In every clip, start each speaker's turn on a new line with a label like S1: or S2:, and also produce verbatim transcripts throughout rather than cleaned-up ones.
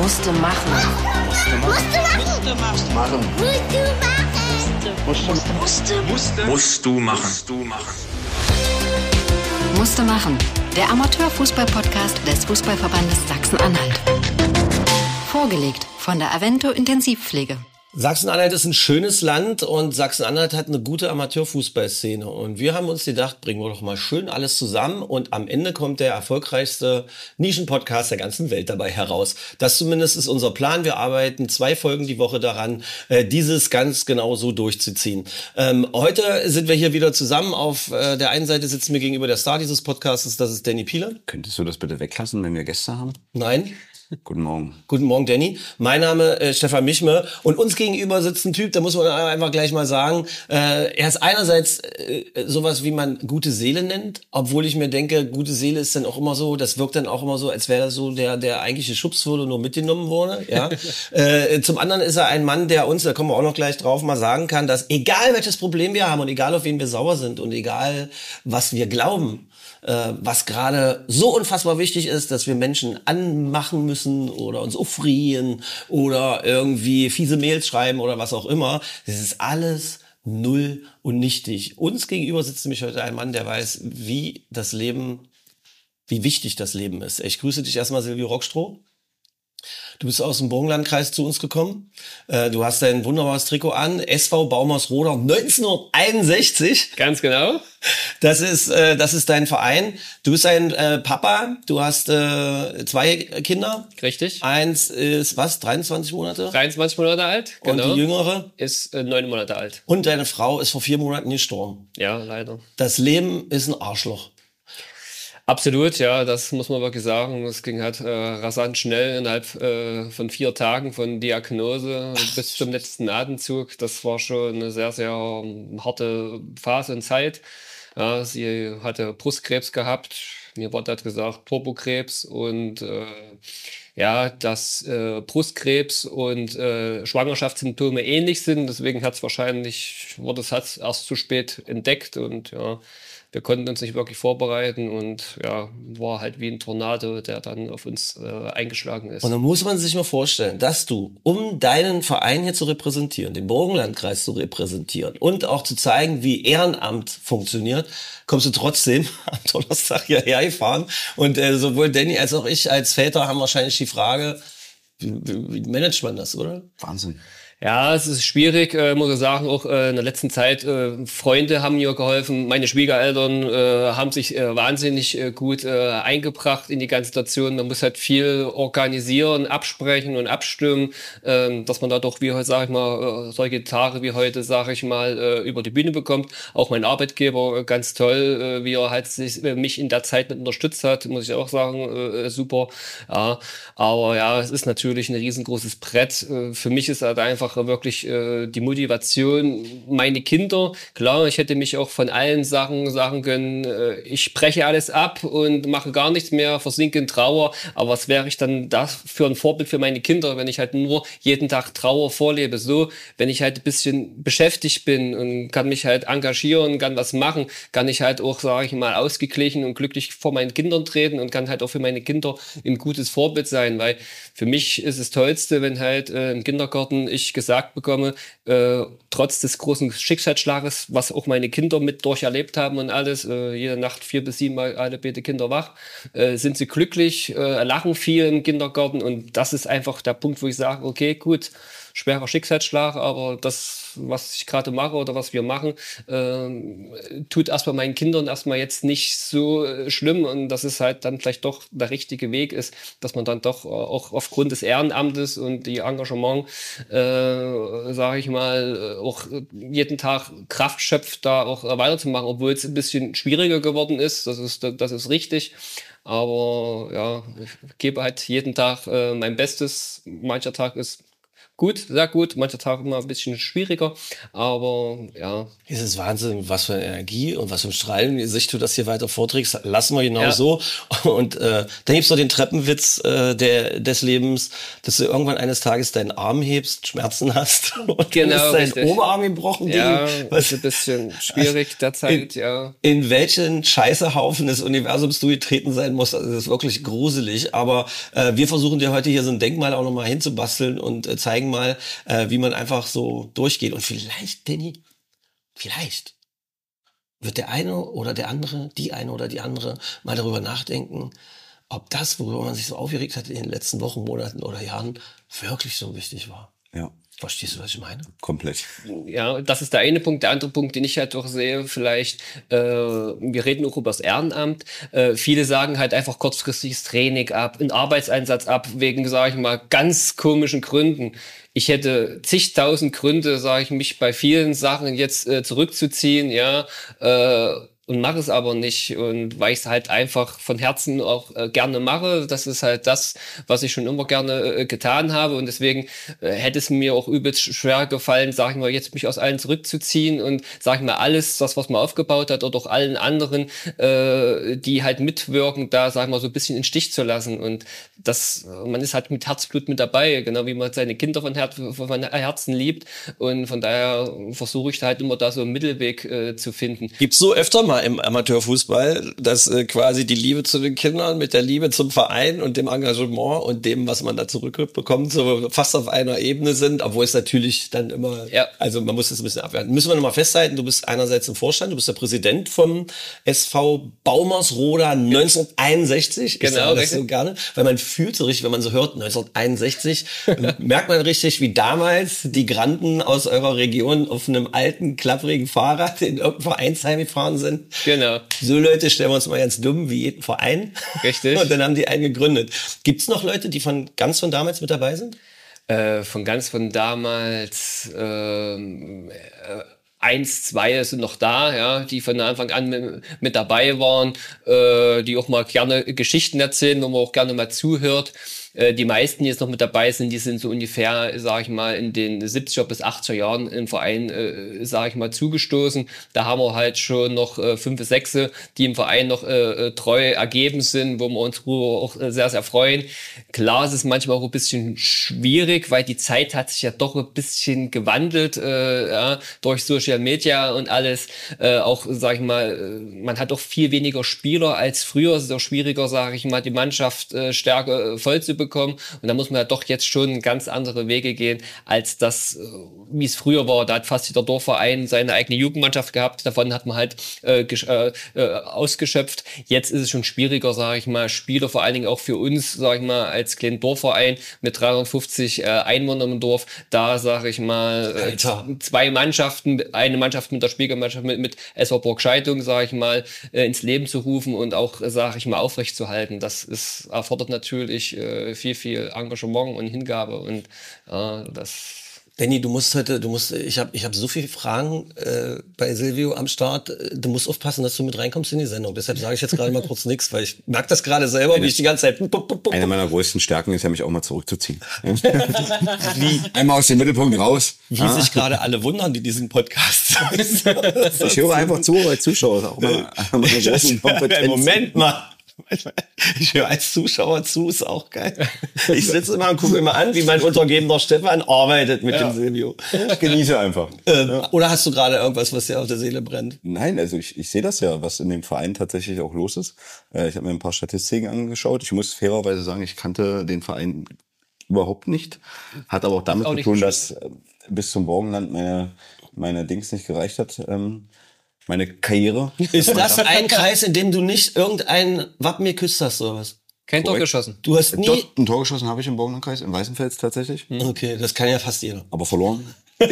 S1: Musste machen.
S2: Musste machen. Musste machen. Musste machen. Musste. Musste. Musst du machen. Musst du machen.
S1: Musste machen. Der Amateurfußball-Podcast des Fußballverbandes Sachsen-Anhalt. Vorgelegt von der Avento Intensivpflege.
S3: Sachsen-Anhalt ist ein schönes Land und Sachsen-Anhalt hat eine gute Amateurfußballszene. Und wir haben uns gedacht, bringen wir doch mal schön alles zusammen und am Ende kommt der erfolgreichste Nischenpodcast der ganzen Welt dabei heraus. Das zumindest ist unser Plan. Wir arbeiten zwei Folgen die Woche daran, äh, dieses ganz genau so durchzuziehen. Ähm, heute sind wir hier wieder zusammen. Auf äh, der einen Seite sitzt mir gegenüber der Star dieses Podcasts, das ist Danny Piehler.
S4: Könntest du das bitte weglassen, wenn wir Gäste haben?
S3: Nein.
S4: Guten Morgen.
S3: Guten Morgen, Danny. Mein Name ist Stefan Michme und uns gegenüber sitzt ein Typ, da muss man einfach gleich mal sagen, äh, er ist einerseits äh, sowas, wie man gute Seele nennt, obwohl ich mir denke, gute Seele ist dann auch immer so, das wirkt dann auch immer so, als wäre das so der der eigentliche Schubs wurde und nur mitgenommen wurde. Ja. äh, zum anderen ist er ein Mann, der uns, da kommen wir auch noch gleich drauf, mal sagen kann, dass egal welches Problem wir haben und egal auf wen wir sauer sind und egal was wir glauben, äh, was gerade so unfassbar wichtig ist, dass wir Menschen anmachen müssen oder uns aufrieren oder irgendwie fiese Mails schreiben oder was auch immer. Das ist alles null und nichtig. Uns gegenüber sitzt nämlich heute ein Mann, der weiß, wie das Leben, wie wichtig das Leben ist. Ich grüße dich erstmal, Silvio Rockstroh. Du bist aus dem Burgenlandkreis zu uns gekommen. Du hast dein wunderbares Trikot an. S V Baumersroda neunzehnhunderteinundsechzig.
S5: Ganz genau.
S3: Das ist, äh, das ist dein Verein. Du bist ein äh, Papa. Du hast äh, zwei Kinder.
S5: Richtig.
S3: Eins ist was? dreiundzwanzig Monate?
S5: dreiundzwanzig Monate alt. Genau.
S3: Und die jüngere?
S5: Ist äh, neun Monate alt.
S3: Und deine Frau ist vor vier Monaten gestorben.
S5: Ja, leider.
S3: Das Leben ist ein Arschloch.
S5: Absolut, ja, das muss man wirklich sagen. Es ging halt äh, rasant schnell innerhalb äh, von vier Tagen von Diagnose bis zum letzten Atemzug. Das war schon eine sehr, sehr um, harte Phase und Zeit. Ja, sie hatte Brustkrebs gehabt. Mir wurde halt gesagt Turbokrebs und äh, ja, dass äh, Brustkrebs und äh, Schwangerschaftssymptome ähnlich sind. Deswegen hat es wahrscheinlich, wurde es halt erst zu spät entdeckt und ja, wir konnten uns nicht wirklich vorbereiten und ja, war halt wie ein Tornado, der dann auf uns äh, eingeschlagen ist.
S3: Und dann muss man sich mal vorstellen, dass du, um deinen Verein hier zu repräsentieren, den Burgenlandkreis zu repräsentieren und auch zu zeigen, wie Ehrenamt funktioniert, kommst du trotzdem am Donnerstag hierher gefahren. Und äh, sowohl Danny als auch ich als Väter haben wahrscheinlich die Frage, wie, wie managt man das, oder?
S4: Wahnsinn.
S5: Ja, es ist schwierig, äh, muss ich sagen, auch äh, in der letzten Zeit, äh, Freunde haben mir geholfen, meine Schwiegereltern äh, haben sich äh, wahnsinnig äh, gut äh, eingebracht in die ganze Situation. Man muss halt viel organisieren, absprechen und abstimmen, äh, dass man da doch, wie heute, sage ich mal, äh, solche Tage wie heute, sage ich mal, äh, über die Bühne bekommt. Auch mein Arbeitgeber, äh, ganz toll, äh, wie er halt sich, äh, mich in der Zeit mit unterstützt hat, muss ich auch sagen, äh, super. Ja, aber ja, es ist natürlich ein riesengroßes Brett. Äh, für mich ist halt einfach wirklich äh, die Motivation, meine Kinder, klar, ich hätte mich auch von allen Sachen sagen können, äh, ich breche alles ab und mache gar nichts mehr, versinke in Trauer, aber was wäre ich dann da für ein Vorbild für meine Kinder, wenn ich halt nur jeden Tag Trauer vorlebe, so, wenn ich halt ein bisschen beschäftigt bin und kann mich halt engagieren, kann was machen, kann ich halt auch, sage ich mal, ausgeglichen und glücklich vor meinen Kindern treten und kann halt auch für meine Kinder ein gutes Vorbild sein, weil für mich ist es Tollste, wenn halt äh, im Kindergarten ich gesagt bekomme, äh, trotz des großen Schicksalsschlages, was auch meine Kinder mit durcherlebt haben und alles, äh, jede Nacht vier bis sieben Mal alle bitte Kinder wach, äh, sind sie glücklich, äh, lachen viel im Kindergarten und das ist einfach der Punkt, wo ich sage, okay, gut, schwerer Schicksalsschlag, aber das, was ich gerade mache oder was wir machen, äh, tut erstmal meinen Kindern erstmal jetzt nicht so äh, schlimm und dass es halt dann vielleicht doch der richtige Weg ist, dass man dann doch äh, auch aufgrund des Ehrenamtes und die Engagement, äh, sage ich mal, äh, auch jeden Tag Kraft schöpft, da auch äh, weiterzumachen, obwohl es ein bisschen schwieriger geworden ist, das ist, das ist richtig. Aber ja, ich gebe halt jeden Tag äh, mein Bestes. Mancher Tag ist gut, sehr gut. Manche Tage immer ein bisschen schwieriger, aber ja.
S3: Es ist Wahnsinn, was für eine Energie und was für ein Strahlen im Gesicht du das hier weiter vorträgst. Lassen wir genau ja. so. Und äh, dann gibt's noch den Treppenwitz äh, der, des Lebens, dass du irgendwann eines Tages deinen Arm hebst, Schmerzen hast und
S5: genau,
S3: deinen Oberarm gebrochen.
S5: Ja,
S3: was,
S5: ist ein bisschen schwierig derzeit,
S3: in,
S5: ja.
S3: In welchen Scheißehaufen des Universums du getreten sein musst, also das ist wirklich gruselig. Aber äh, wir versuchen dir heute hier so ein Denkmal auch nochmal hinzubasteln und äh, zeigen mal, äh, wie man einfach so durchgeht. Und vielleicht, Danny, vielleicht wird der eine oder der andere, die eine oder die andere mal darüber nachdenken, ob das, worüber man sich so aufgeregt hat in den letzten Wochen, Monaten oder Jahren, wirklich so wichtig war.
S4: Ja.
S3: Verstehst du, was ich meine?
S4: Komplett.
S5: Ja, das ist der eine Punkt. Der andere Punkt, den ich halt doch sehe, vielleicht, äh, wir reden auch über das Ehrenamt. Äh, viele sagen halt einfach kurzfristiges Training ab, einen Arbeitseinsatz ab, wegen, sage ich mal, ganz komischen Gründen. Ich hätte zigtausend Gründe, sage ich, mich bei vielen Sachen jetzt äh, zurückzuziehen, ja, äh, und mache es aber nicht. Und weil ich es halt einfach von Herzen auch äh, gerne mache. Das ist halt das, was ich schon immer gerne äh, getan habe. Und deswegen äh, hätte es mir auch übelst schwer gefallen, sag ich mal, jetzt mich aus allen zurückzuziehen und, sag ich mal, alles, das, was man aufgebaut hat, oder auch allen anderen, äh, die halt mitwirken, da, sag ich mal, so ein bisschen in den Stich zu lassen. Und das, man ist halt mit Herzblut mit dabei, genau wie man seine Kinder von, Her von Herzen liebt. Und von daher versuche ich da halt immer da so einen Mittelweg äh, zu finden.
S3: Gibt's so öfter mal im Amateurfußball, dass äh, quasi die Liebe zu den Kindern mit der Liebe zum Verein und dem Engagement und dem, was man da zurückbekommt, so fast auf einer Ebene sind, obwohl es natürlich dann immer,
S5: ja. also
S3: man muss es ein bisschen abwerten. Müssen wir nochmal festhalten, du bist einerseits im Vorstand, du bist der Präsident vom S V Baumersroda neunzehnhunderteinundsechzig.
S5: Genau,
S3: ich sage das
S5: richtig.
S3: so gerne, weil man fühlt so richtig, wenn man so hört, neunzehnhunderteinundsechzig, merkt man richtig, wie damals die Granden aus eurer Region auf einem alten, klapprigen Fahrrad in irgendein Vereinsheim gefahren sind.
S5: Genau.
S3: So Leute stellen wir uns mal ganz dumm wie jeden Verein.
S5: Richtig.
S3: Und dann haben die einen gegründet. Gibt's noch Leute, die von ganz von damals mit dabei sind?
S5: Äh, von ganz von damals ähm, äh, eins, zwei sind noch da, ja, die von Anfang an mit, mit dabei waren, äh, die auch mal gerne Geschichten erzählen, wo man auch gerne mal zuhört. Äh, die meisten, die jetzt noch mit dabei sind, die sind so ungefähr, sage ich mal, in den siebziger bis achtziger Jahren im Verein, äh, sage ich mal, zugestoßen. Da haben wir halt schon noch äh, fünf, sechs, die im Verein noch äh, treu ergeben sind, wo wir uns auch sehr, sehr freuen. Klar, es ist manchmal auch ein bisschen schwierig, weil die Zeit hat sich ja doch ein bisschen gewandelt, äh, ja, durch Social Media und alles. Äh, auch, sage ich mal, man hat auch viel weniger Spieler als früher. Es ist auch schwieriger, sage ich mal, die Mannschaft äh, stärker äh, voll zu bekommen. Und da muss man ja doch jetzt schon ganz andere Wege gehen, als das, wie es früher war. Da hat fast jeder Dorfverein seine eigene Jugendmannschaft gehabt. Davon hat man halt äh, äh, ausgeschöpft. Jetzt ist es schon schwieriger, sage ich mal, Spieler, vor allen Dingen auch für uns, sage ich mal, als kleinen Dorfverein mit dreihundertfünfzig äh, Einwohnern im Dorf. Da, sage ich mal, äh, zwei Mannschaften, eine Mannschaft mit der Spielgemeinschaft, mit, mit S V Burgscheidung, sage ich mal, äh, ins Leben zu rufen und auch, sage ich mal, aufrechtzuerhalten. Das ist, erfordert natürlich äh, viel, viel Engagement und Hingabe und äh, das.
S3: Danny, du musst heute, du musst, ich habe ich hab so viele Fragen äh, bei Silvio am Start. Du musst aufpassen, dass du mit reinkommst in die Sendung. Deshalb sage ich jetzt gerade mal kurz nichts, weil ich merke das gerade selber, eine, wie ich die ganze Zeit... Pup, pup, pup.
S4: Eine meiner größten Stärken ist ja, mich auch mal zurückzuziehen. Wie? Einmal aus dem Mittelpunkt raus.
S3: Wie ah. sich gerade alle wundern, die diesen Podcast
S4: Ich höre einfach zu als Zuschauer. Auch mal, mal
S3: ich, Moment mal. Ich höre als Zuschauer zu, ist auch geil. Ich sitze immer und gucke immer an, wie mein untergebener Stefan arbeitet mit ja. dem Silvio.
S4: Ich genieße einfach.
S3: Ähm, ja. Oder hast du gerade irgendwas, was dir auf der Seele brennt?
S4: Nein, also ich, ich sehe das ja, was in dem Verein tatsächlich auch los ist. Ich habe mir ein paar Statistiken angeschaut. Ich muss fairerweise sagen, ich kannte den Verein überhaupt nicht. Hat aber auch damit auch zu tun, dass bis zum Morgenland meine, meine Dings nicht gereicht hat. Ähm, meine Karriere.
S3: Ist das ein Kreis, in dem du nicht irgendein Wappen geküsst hast oder was?
S5: Kein Tor geschossen.
S3: Du hast nie...
S4: Dort ein Tor geschossen habe ich im Borglandkreis, im Weißenfels tatsächlich.
S3: Okay, das kann ja fast jeder.
S4: Aber verloren.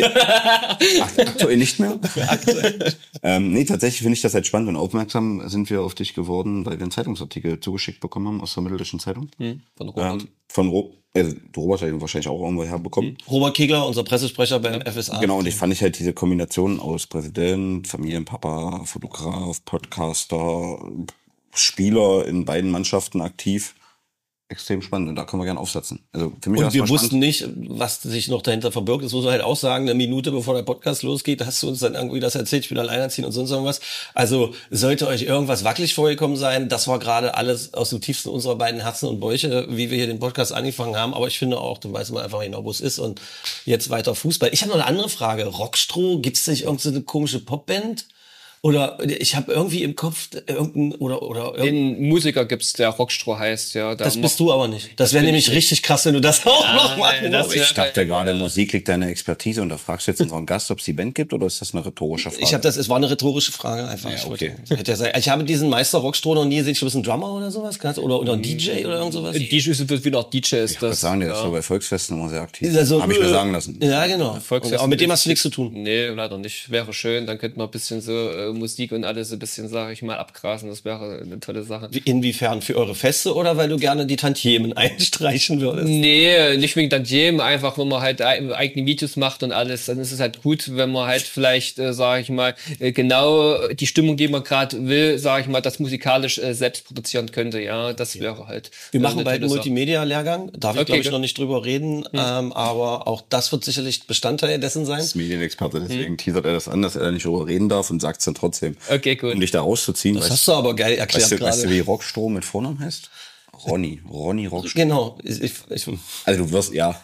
S4: Aktuell nicht mehr. Aktuell. ähm, nee, tatsächlich finde ich das halt spannend und aufmerksam sind wir auf dich geworden, weil wir einen Zeitungsartikel zugeschickt bekommen haben aus der Mitteldeutschen Zeitung.
S5: Hm, von Robert.
S4: Ähm, von Ro äh, Robert hat ihn wahrscheinlich auch irgendwo herbekommen.
S3: Hm. Robert Kegler, unser Pressesprecher beim F S A.
S4: Genau, und ich fand ich halt diese Kombination aus Präsident, Familienpapa, Fotograf, Podcaster, Spieler in beiden Mannschaften aktiv. extrem spannend und da können wir gerne aufsetzen. Also für mich
S3: und wir wussten
S4: spannend.
S3: nicht, was sich noch dahinter verbirgt. Das muss man halt auch sagen, eine Minute bevor der Podcast losgeht, hast du uns dann irgendwie das erzählt, ich bin alleinerziehend und sonst irgendwas. Also sollte euch irgendwas wackelig vorgekommen sein, das war gerade alles aus dem tiefsten unserer beiden Herzen und Bäuche, wie wir hier den Podcast angefangen haben. Aber ich finde auch, da weiß man einfach genau, wo es ist und jetzt weiter Fußball. Ich habe noch eine andere Frage. Rockstroh, gibt es nicht irgendeine komische Popband? Oder ich habe irgendwie im Kopf irgendein oder oder
S5: den Musiker gibt's, der Rockstroh heißt, ja.
S3: Das bist du aber nicht. Das wäre nämlich richtig krass, wenn du das auch
S5: ja,
S3: noch machen
S5: würdest.
S4: Ich dachte gerade, Musik liegt deine Expertise und da fragst du jetzt unseren Gast, ob es die Band gibt oder ist das eine rhetorische Frage?
S3: Ich habe das, es war eine rhetorische Frage einfach.
S4: Ja, okay.
S3: Ich, wollte, ich habe diesen Meister Rockstroh noch nie gesehen. Ich glaube, es ist ein Drummer oder sowas oder oder ein D J oder irgend sowas.
S5: D J ist wie noch D J ist
S4: ich
S5: das.
S4: Ich sagen, der
S5: ja.
S4: ist so bei Volksfesten immer sehr aktiv.
S3: Also,
S4: habe ich mir sagen lassen.
S3: Ja, genau. Aber mit dem hast du nichts zu tun.
S5: Nee, leider nicht. Wäre schön, dann könnte man ein bisschen so äh, Musik und alles ein bisschen, sage ich mal, abgrasen. Das wäre eine tolle Sache.
S3: Inwiefern? Für eure Feste oder weil du gerne die Tantiemen einstreichen würdest?
S5: Nee, nicht wegen Tantiemen. Einfach, wenn man halt eigene Videos macht und alles, dann ist es halt gut, wenn man halt vielleicht, äh, sage ich mal, äh, genau die Stimmung, die man gerade will, sage ich mal, das musikalisch äh, selbst produzieren könnte. Ja, das ja. wäre halt.
S3: Wir machen bald einen Multimedia-Lehrgang. Darf ich, okay, glaube ich, noch nicht drüber reden. Hm. Ähm, aber auch das wird sicherlich Bestandteil dessen sein.
S4: Das ist Medienexperte, deswegen hm. teasert er das an, dass er da nicht drüber reden darf und sagt es dann trotzdem.
S5: Okay, gut.
S4: Um dich da rauszuziehen.
S3: Das weißt, hast du aber geil erklärt
S4: weißt du,
S3: gerade.
S4: Weißt du, wie Rockstroh mit Vornamen heißt? Ronny, Ronny Rockstroh.
S3: Genau. Ich, ich, ich,
S4: also du wirst, ja.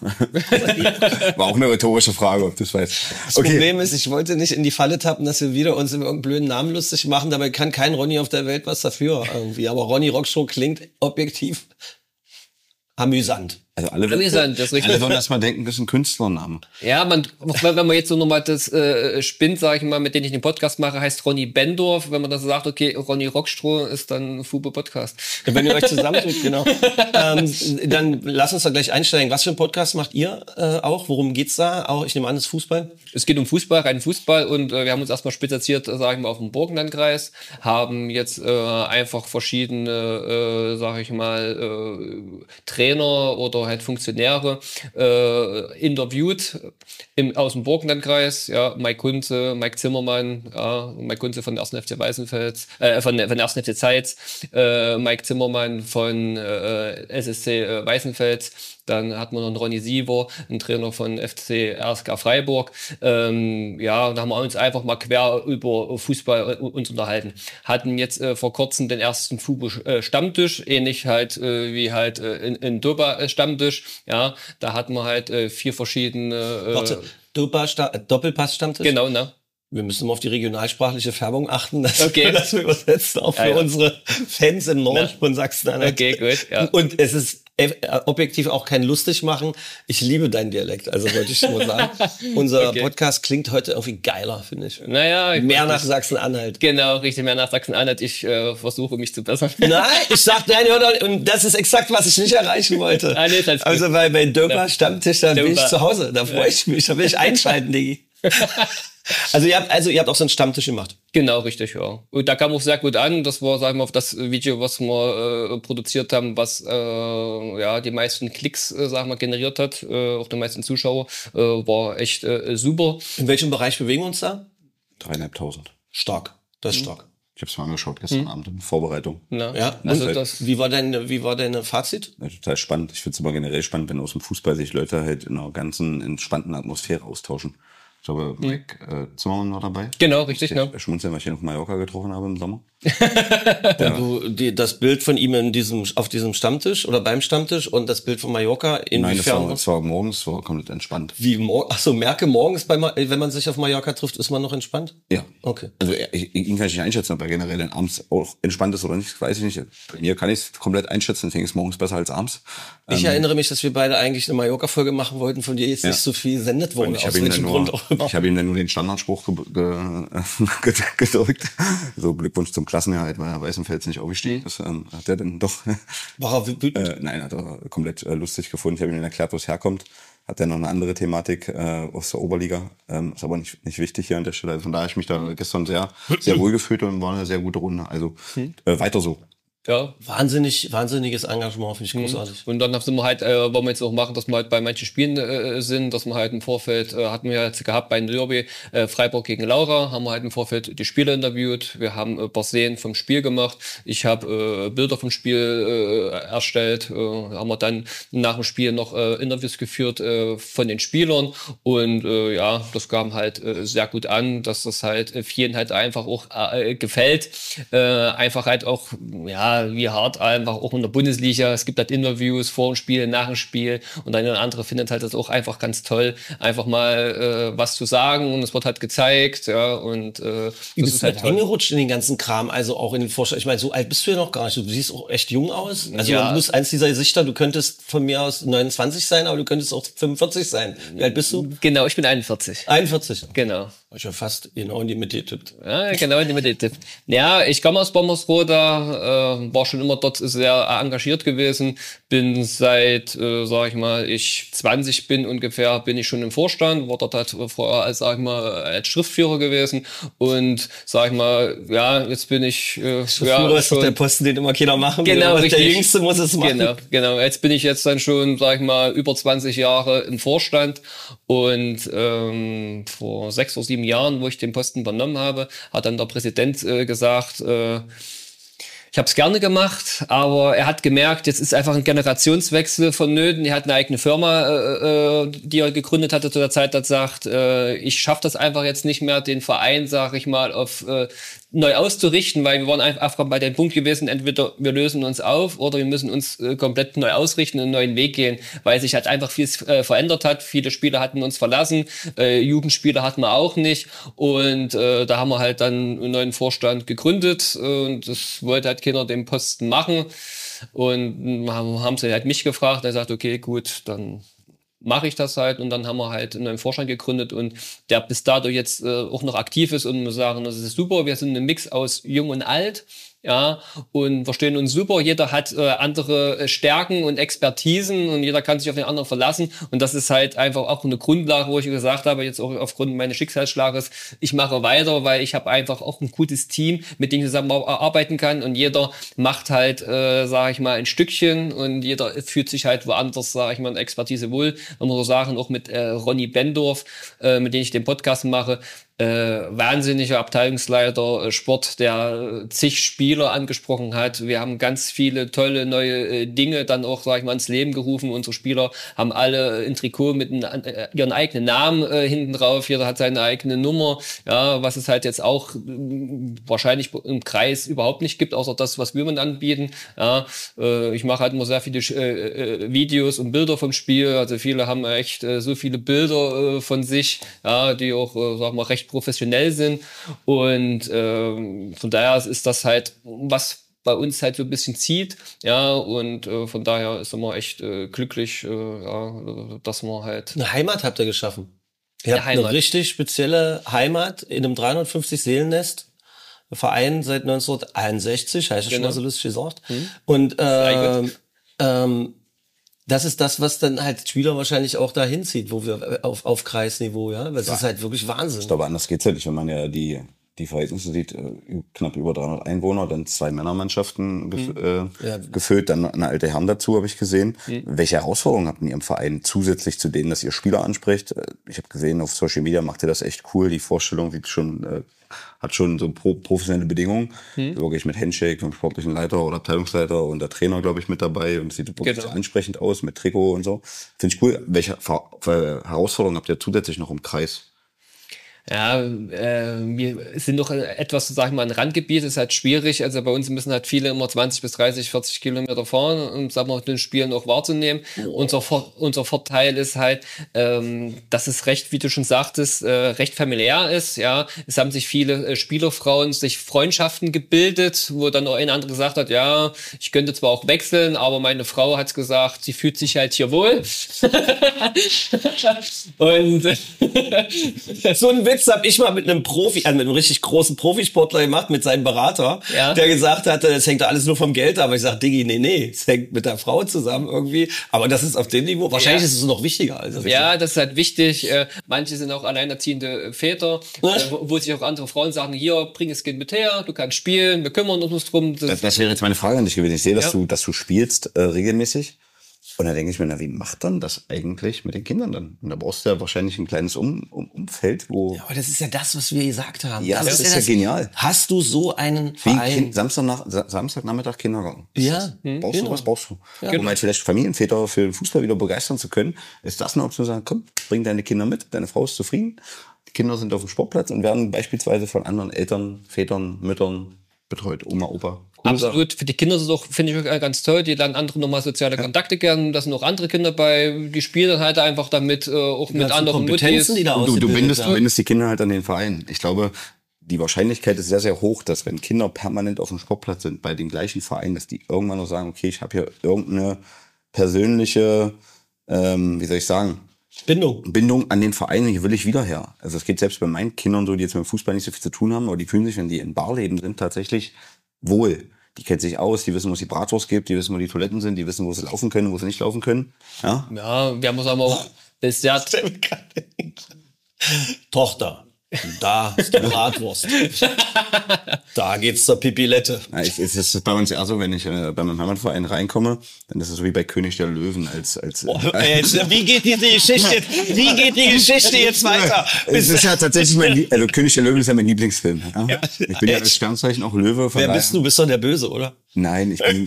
S4: War auch eine rhetorische Frage, ob du es weißt.
S3: Das okay. Problem ist, ich wollte nicht in die Falle tappen, dass wir wieder uns über irgendeinen blöden Namen lustig machen. Dabei kann kein Ronny auf der Welt was dafür irgendwie. Aber Ronny Rockstroh klingt objektiv amüsant.
S4: Also alle,
S5: amüsant, das ist richtig.
S4: Alle sollen erstmal denken, das ist ein Künstlername.
S5: Ja, man, wenn man jetzt so nochmal das äh, spinnt, sage ich mal, mit dem ich den Podcast mache, heißt Ronny Bendorf. Wenn man dann so sagt, okay, Ronny Rockstroh ist dann Fubo Podcast.
S3: Wenn ihr euch zusammentut, genau. ähm, dann lasst uns da gleich einsteigen. Was für einen Podcast macht ihr äh, auch? Worum geht's da? Auch, ich nehme an, das Fußball?
S5: Es geht um Fußball, rein Fußball und äh, wir haben uns erstmal spezialisiert, äh, sage ich mal, auf den Burgenlandkreis, haben jetzt äh, einfach verschiedene, äh, sage ich mal, äh, Trainer oder halt Funktionäre äh, interviewt im, aus dem Burgenlandkreis, ja, Mike Kunze, Mike Zimmermann, ja, Mike Kunze von der ersten F C Weißenfels, äh, von, von der ersten F C Zeitz, äh, Mike Zimmermann von äh, S S C äh, Weißenfels. Dann hat man noch einen Ronny Siever, einen Trainer von F C R S K Freiburg. Ähm, ja, da haben wir uns einfach mal quer über Fußball uns unterhalten. Hatten jetzt äh, vor kurzem den ersten Fubo-Stammtisch, ähnlich halt äh, wie halt äh, in, in Dopa-Stammtisch. Ja, da hatten wir halt äh, vier verschiedene... Äh,
S3: Warte, Doppelpass-Stammtisch?
S5: Genau, ne?
S3: Wir müssen mal auf die regionalsprachliche Färbung achten, dass,
S5: okay.
S3: wir, dass wir übersetzen, auch für ja, ja. unsere Fans im Norden
S5: Na.
S3: von Sachsen-Anhalt.
S5: Okay, gut, ja.
S3: Und es ist objektiv auch kein lustig machen. Ich liebe deinen Dialekt, also wollte ich nur sagen. Unser okay. Podcast klingt heute irgendwie geiler, finde ich.
S5: Naja. Ich
S3: mehr nach Sachsen-Anhalt.
S5: Genau, richtig, mehr nach Sachsen-Anhalt. Ich äh, versuche, mich zu bessern.
S3: Nein, ich sag, nein, und das ist exakt, was ich nicht erreichen wollte.
S5: Ah, nee, ist halt
S3: also, weil bei Döper Stammtisch, da bin ich zu Hause, da freue
S5: ja.
S3: ich mich, da will ich einschalten, Diggi. Also ihr habt also ihr habt auch so einen Stammtisch gemacht.
S5: Genau, richtig, ja. Und da kam auch sehr gut an. Das war, sagen wir, auf das Video, was wir äh, produziert haben, was äh, ja die meisten Klicks, äh, sagen wir, generiert hat, äh, auch die meisten Zuschauer, äh, war echt äh, super.
S3: In welchem Bereich bewegen wir uns da?
S4: Dreieinhalbtausend.
S3: Stark, das ist mhm. stark.
S4: Ich habe es mal angeschaut gestern mhm. Abend in Vorbereitung.
S3: Na, ja, also halt, das. Wie war dein, wie war dein Fazit?
S4: Ja, total spannend. Ich finde es immer generell spannend, wenn aus dem Fußball sich Leute halt in einer ganzen entspannten Atmosphäre austauschen. Ich glaube, Mike mhm. äh, Zimmermann war dabei.
S5: Genau, richtig.
S4: Ich
S5: ne?
S4: schmunzeln, weil ich ihn auf Mallorca getroffen habe im Sommer.
S3: ja. Du, die, das Bild von ihm in diesem, auf diesem Stammtisch oder beim Stammtisch und das Bild von Mallorca, inwiefern?
S4: Nein, das war, das war morgens, das war komplett entspannt.
S3: Wie, ach so, merke morgens, bei, wenn man sich auf Mallorca trifft, ist man noch entspannt?
S4: Ja.
S3: Okay.
S4: Also ich, ihn kann ich nicht einschätzen, ob er generell dann abends auch entspannt ist oder nicht, weiß ich nicht. Bei mir kann ich es komplett einschätzen, deswegen ist morgens besser als abends.
S3: Ich
S4: ähm,
S3: erinnere mich, dass wir beide eigentlich eine Mallorca-Folge machen wollten, von dir jetzt ja. nicht so viel sendet wurde.
S4: Ich habe ihm, hab ihm dann nur den Standardspruch ge ge ge gedrückt. So, Glückwunsch zum Klassenerhalt, weil er Weißenfels nicht aufgestiegen ist. Ähm, hat er denn doch...
S3: War er wütend?
S4: Äh, nein, hat er komplett äh, lustig gefunden. Ich habe ihm dann erklärt, wo es herkommt. Hat er noch eine andere Thematik äh, aus der Oberliga. Ähm, ist aber nicht, nicht wichtig hier an der Stelle. Also von daher habe ich mich da gestern sehr, sehr wohl gefühlt und war eine sehr gute Runde. Also äh, weiter so.
S5: Ja.
S3: Wahnsinnig, wahnsinniges Engagement, finde ich großartig.
S5: Und dann sind wir halt, äh, wollen wir jetzt auch machen, dass wir halt bei manchen Spielen äh, sind, dass wir halt im Vorfeld, äh, hatten wir jetzt gehabt bei einem Derby, äh, Freiburg gegen Laura, haben wir halt im Vorfeld die Spieler interviewt, wir haben äh, paar Szenen vom Spiel gemacht, ich habe äh, Bilder vom Spiel äh, erstellt, äh, haben wir dann nach dem Spiel noch äh, Interviews geführt äh, von den Spielern und äh, ja, das kam halt äh, sehr gut an, dass das halt äh, vielen halt einfach auch äh, gefällt, äh, einfach halt auch, ja, wie hart einfach auch in der Bundesliga. Es gibt halt Interviews vor dem Spiel, nach dem Spiel und eine oder andere findet halt das auch einfach ganz toll, einfach mal äh, was zu sagen und es wird halt gezeigt, ja, und äh, das
S3: du bist
S5: ist halt
S3: halt eingerutscht in den ganzen Kram, also auch in den Vorstellungen. Ich meine, so alt bist du ja noch gar nicht. Du siehst auch echt jung aus. Also
S5: Ja.
S3: du bist eins dieser Gesichter, du könntest von mir aus neunundzwanzig sein, aber du könntest auch fünfundvierzig sein. Wie alt bist du?
S5: Genau, ich bin einundvierzig.
S3: einundvierzig.
S5: Genau.
S3: Ich war fast genau in die Mitte getippt.
S5: Ja, genau, in die Mitte. Ja, ich komme aus Bommersroda, äh, war schon immer dort sehr engagiert gewesen, bin seit, äh, sag ich mal, ich zwanzig bin ungefähr, bin ich schon im Vorstand, war dort halt vorher als, sag ich mal, als Schriftführer gewesen und, sag ich mal, ja, jetzt bin ich, äh,
S3: Schriftführer
S5: ja,
S3: ist doch der Posten, den immer keiner machen will,
S5: Genau,
S3: aber
S5: richtig.
S3: der Jüngste muss es machen.
S5: Genau, genau. Jetzt bin ich jetzt dann schon, sag ich mal, über zwanzig Jahre im Vorstand und ähm, vor sechs oder sieben Jahren, wo ich den Posten übernommen habe, hat dann der Präsident äh, gesagt, äh, ich habe es gerne gemacht, aber er hat gemerkt, jetzt ist einfach ein Generationswechsel vonnöten. Er hat eine eigene Firma, äh, die er gegründet hatte zu der Zeit, das sagt, äh, ich schaffe das einfach jetzt nicht mehr, den Verein, sag ich mal, auf äh, neu auszurichten, weil wir waren einfach bei dem Punkt gewesen, entweder wir lösen uns auf oder wir müssen uns äh, komplett neu ausrichten und einen neuen Weg gehen, weil sich halt einfach viel äh, verändert hat. Viele Spieler hatten uns verlassen, äh, Jugendspieler hatten wir auch nicht und äh, da haben wir halt dann einen neuen Vorstand gegründet und das wollte halt keiner den Posten machen und haben sie halt mich gefragt, er sagt, okay, gut, dann mache ich das halt und dann haben wir halt einen neuen Vorstand gegründet und der bis dato jetzt äh, auch noch aktiv ist und wir sagen, das ist super, wir sind ein Mix aus Jung und Alt, ja, und verstehen uns super, jeder hat äh, andere äh, Stärken und Expertisen und jeder kann sich auf den anderen verlassen und das ist halt einfach auch eine Grundlage, wo ich gesagt habe, jetzt auch aufgrund meines Schicksalsschlages, ich mache weiter, weil ich habe einfach auch ein gutes Team, mit dem ich zusammen arbeiten kann und jeder macht halt, äh, sage ich mal, ein Stückchen und jeder fühlt sich halt woanders, sage ich mal, in Expertise wohl. Man muss auch sagen, auch mit äh, Ronny Bendorf, äh, mit dem ich den Podcast mache, Äh, wahnsinniger Abteilungsleiter äh, Sport, der äh, zig Spieler angesprochen hat. Wir haben ganz viele tolle neue äh, Dinge dann auch, sag ich mal, ins Leben gerufen. Unsere Spieler haben alle ein Trikot mit ein, äh, ihren eigenen Namen äh, hinten drauf. Jeder hat seine eigene Nummer. Ja, was es halt jetzt auch äh, wahrscheinlich im Kreis überhaupt nicht gibt, außer das, was wir mit anbieten. Ja, äh, ich mache halt immer sehr viele äh, Videos und Bilder vom Spiel. Also viele haben echt äh, so viele Bilder äh, von sich, ja, die auch, äh, sag mal, recht professionell sind und ähm, von daher ist das halt, was bei uns halt so ein bisschen zieht, ja, und äh, von daher sind wir echt äh, glücklich, äh, ja, dass wir halt...
S3: Eine Heimat habt ihr geschaffen. Ihr habt eine richtig spezielle Heimat in einem dreihundertfünfzig Seelennest. Verein seit neunzehnhunderteinundsechzig, heißt das genau. Schon mal so lustig gesagt. Mhm. Und ähm, ähm, das ist das, was dann halt Spieler wahrscheinlich auch da hinzieht, wo wir auf, auf Kreisniveau, ja. Das ja. ist halt wirklich Wahnsinn.
S4: Ich glaube, anders geht's ja nicht, wenn man ja die, die Verhältnisse sieht, knapp über dreihundert Einwohner, dann zwei Männermannschaften gef- mhm. äh, ja. gefüllt, dann eine alte Herren dazu, habe ich gesehen. Mhm. Welche Herausforderungen habt ihr in Ihrem Verein zusätzlich zu denen, dass ihr Spieler anspricht? Ich habe gesehen, auf Social Media macht ihr das echt cool. Die Vorstellung sieht schon, äh, hat schon so pro- professionelle Bedingungen. Mhm. Wirklich mit Handshake vom sportlichen Leiter oder Abteilungsleiter und der Trainer, glaube ich, mit dabei. Und sieht wirklich genau. ansprechend aus mit Trikot und so. Finde ich cool. Welche Ver- Ver- Herausforderungen habt ihr zusätzlich noch im Kreis?
S5: Ja, äh, wir sind doch etwas, sag ich mal, ein Randgebiet, ist halt schwierig. Also bei uns müssen halt viele immer zwanzig bis dreißig, vierzig Kilometer fahren, um, sagen wir mal, den Spielen auch wahrzunehmen. Oh. Unser, Vor- unser Vorteil ist halt, ähm, dass es recht, wie du schon sagtest, äh, recht familiär ist. Ja, es haben sich viele äh, Spielerfrauen sich Freundschaften gebildet, wo dann noch eine andere gesagt hat, ja, ich könnte zwar auch wechseln, aber meine Frau hat gesagt, sie fühlt sich halt hier wohl. Und
S3: so ein Witz habe ich mal mit einem Profi, also mit einem richtig großen Profisportler gemacht, mit seinem Berater,
S5: ja.
S3: der gesagt hatte, das hängt da alles nur vom Geld ab. Aber ich sag, Diggi, nee, nee, es hängt mit der Frau zusammen irgendwie. Aber das ist auf dem Niveau. Wahrscheinlich ja. ist es noch wichtiger. Als das
S5: ja, das ist halt wichtig. Manche sind auch alleinerziehende Väter, ja. wo sich auch andere Frauen sagen, hier, bring das Kind mit her, du kannst spielen, wir kümmern uns drum.
S4: Das, das wäre jetzt meine Frage an dich gewesen. Ich sehe, dass ja. du, dass du spielst äh, regelmäßig. Und da denke ich mir, na, wie macht dann das eigentlich mit den Kindern dann? Und da brauchst du ja wahrscheinlich ein kleines um, um, Umfeld, wo...
S3: Ja, aber das ist ja das, was wir gesagt haben.
S4: Ja, das, das ist, ist ja, das, genial.
S3: Hast du so einen Verein?
S4: Kind, Samstag nach, Samstagnachmittag Kindergarten.
S3: Ja.
S4: Hm, brauchst
S3: genau.
S4: du was, brauchst du.
S3: Ja,
S4: um
S3: genau.
S4: halt vielleicht Familienväter für den Fußball wieder begeistern zu können, ist das eine Option, zu sagen, komm, bring deine Kinder mit, deine Frau ist zufrieden, die Kinder sind auf dem Sportplatz und werden beispielsweise von anderen Eltern, Vätern, Müttern betreut, Oma, Opa.
S5: Absolut. Für die Kinder ist es auch, finde ich, ganz toll. Die lernen andere nochmal soziale Kontakte kennen. Da sind auch andere Kinder bei, die spielen dann halt einfach damit, äh, auch mit anderen
S3: Kompetenzen, die da
S4: du, du, bindest,
S3: ja.
S4: du bindest die Kinder halt an den Verein. Ich glaube, die Wahrscheinlichkeit ist sehr, sehr hoch, dass wenn Kinder permanent auf dem Sportplatz sind, bei den gleichen Vereinen, dass die irgendwann noch sagen, okay, ich habe hier irgendeine persönliche, ähm, wie soll ich sagen,
S3: Bindung.
S4: Bindung an den Verein, hier will ich wieder her. Also es geht selbst bei meinen Kindern so, die jetzt mit dem Fußball nicht so viel zu tun haben, aber die fühlen sich, wenn die in Barleben sind, tatsächlich wohl. Die kennen sich aus, die wissen, wo es die Bratwurst gibt, die wissen, wo die Toiletten sind, die wissen, wo sie laufen können, wo sie nicht laufen können. Ja,
S5: ja wir haben uns aber auch bisher...
S3: Tochter, da ist die Bratwurst. Da geht's zur Pipilette.
S4: Ja, ich, es ist bei uns eher so, wenn ich äh, bei meinem Heimatverein reinkomme, dann ist es so wie bei König der Löwen. Als, als,
S3: oh, äh, jetzt, wie geht diese Geschichte jetzt, wie geht die Geschichte jetzt weiter?
S4: Es ist ja tatsächlich mein, also König der Löwen ist ja mein Lieblingsfilm. Ja? Ja, ich bin ja als Sternzeichen auch Löwe.
S3: Wer bist du? Du bist doch der Böse, oder?
S4: Nein, ich bin,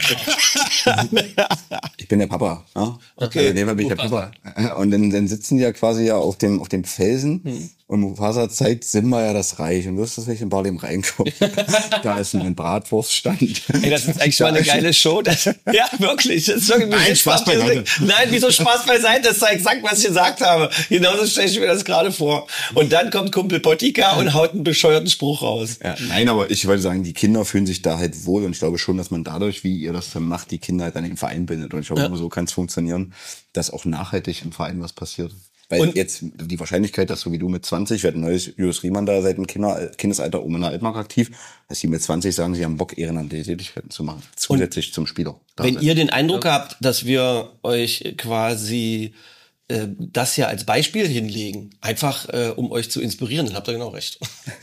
S4: ich bin der Papa. Ja?
S3: Okay.
S4: Also, bin ich der Papa. Und dann, dann sitzen die ja quasi ja auf dem, auf dem Felsen. Hm. Und Mufasa zeigt Simba ja das Reich. Und du wirst das nicht in Barleben reinkommen. Da ist ein Bratwurststand.
S3: Ey, das ist eigentlich mal eine geile Show. Das, ja, wirklich. Das ist wirklich
S4: Nein, Spaß beiseite.
S3: Nein, wieso Spaß beiseite? Das ist exakt, was ich gesagt habe. Genauso stelle ich mir das gerade vor. Und dann kommt Kumpel Pottika und haut einen bescheuerten Spruch raus.
S4: Ja, nein, aber ich wollte sagen, die Kinder fühlen sich da halt wohl. Und ich glaube schon, dass man dadurch, wie ihr das dann macht, die Kinder halt an den Verein bindet. Und ich glaube, ja. nur so kann es funktionieren, dass auch nachhaltig im Verein was passiert. Weil und jetzt die Wahrscheinlichkeit, dass so wie du mit zwanzig, wir hatten neues Julius Riemann da seit dem Kinder, Kindesalter oben in der Altmark aktiv, dass sie mit zwanzig sagen, sie haben Bock, ehrenamtliche Tätigkeiten zu machen. Zusätzlich und zum Spieler.
S3: Wenn sein. Ihr den Eindruck ja. habt, dass wir euch quasi äh, das ja als Beispiel hinlegen, einfach äh, um euch zu inspirieren, dann habt ihr genau recht.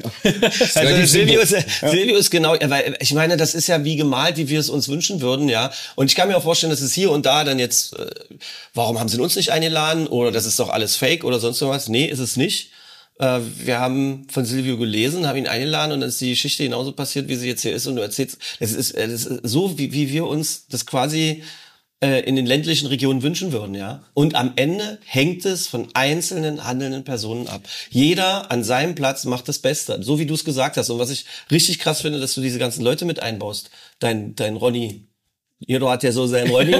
S3: Also Silvio ist, ja. Silvio ist genau, weil ich meine, das ist ja wie gemalt, wie wir es uns wünschen würden, ja. Und ich kann mir auch vorstellen, dass es hier und da dann jetzt, äh, warum haben sie uns nicht eingeladen oder das ist doch alles Fake oder sonst was? Nee, ist es nicht. Äh, wir haben von Silvio gelesen, haben ihn eingeladen und dann ist die Geschichte genauso passiert, wie sie jetzt hier ist und du erzählst, es ist, es ist so, wie, wie wir uns das quasi in den ländlichen Regionen wünschen würden, ja. Und am Ende hängt es von einzelnen handelnden Personen ab. Jeder an seinem Platz macht das Beste, so wie du es gesagt hast. Und was ich richtig krass finde, dass du diese ganzen Leute mit einbaust. Dein, dein Ronny. Jeder hat ja so seinen Ronny.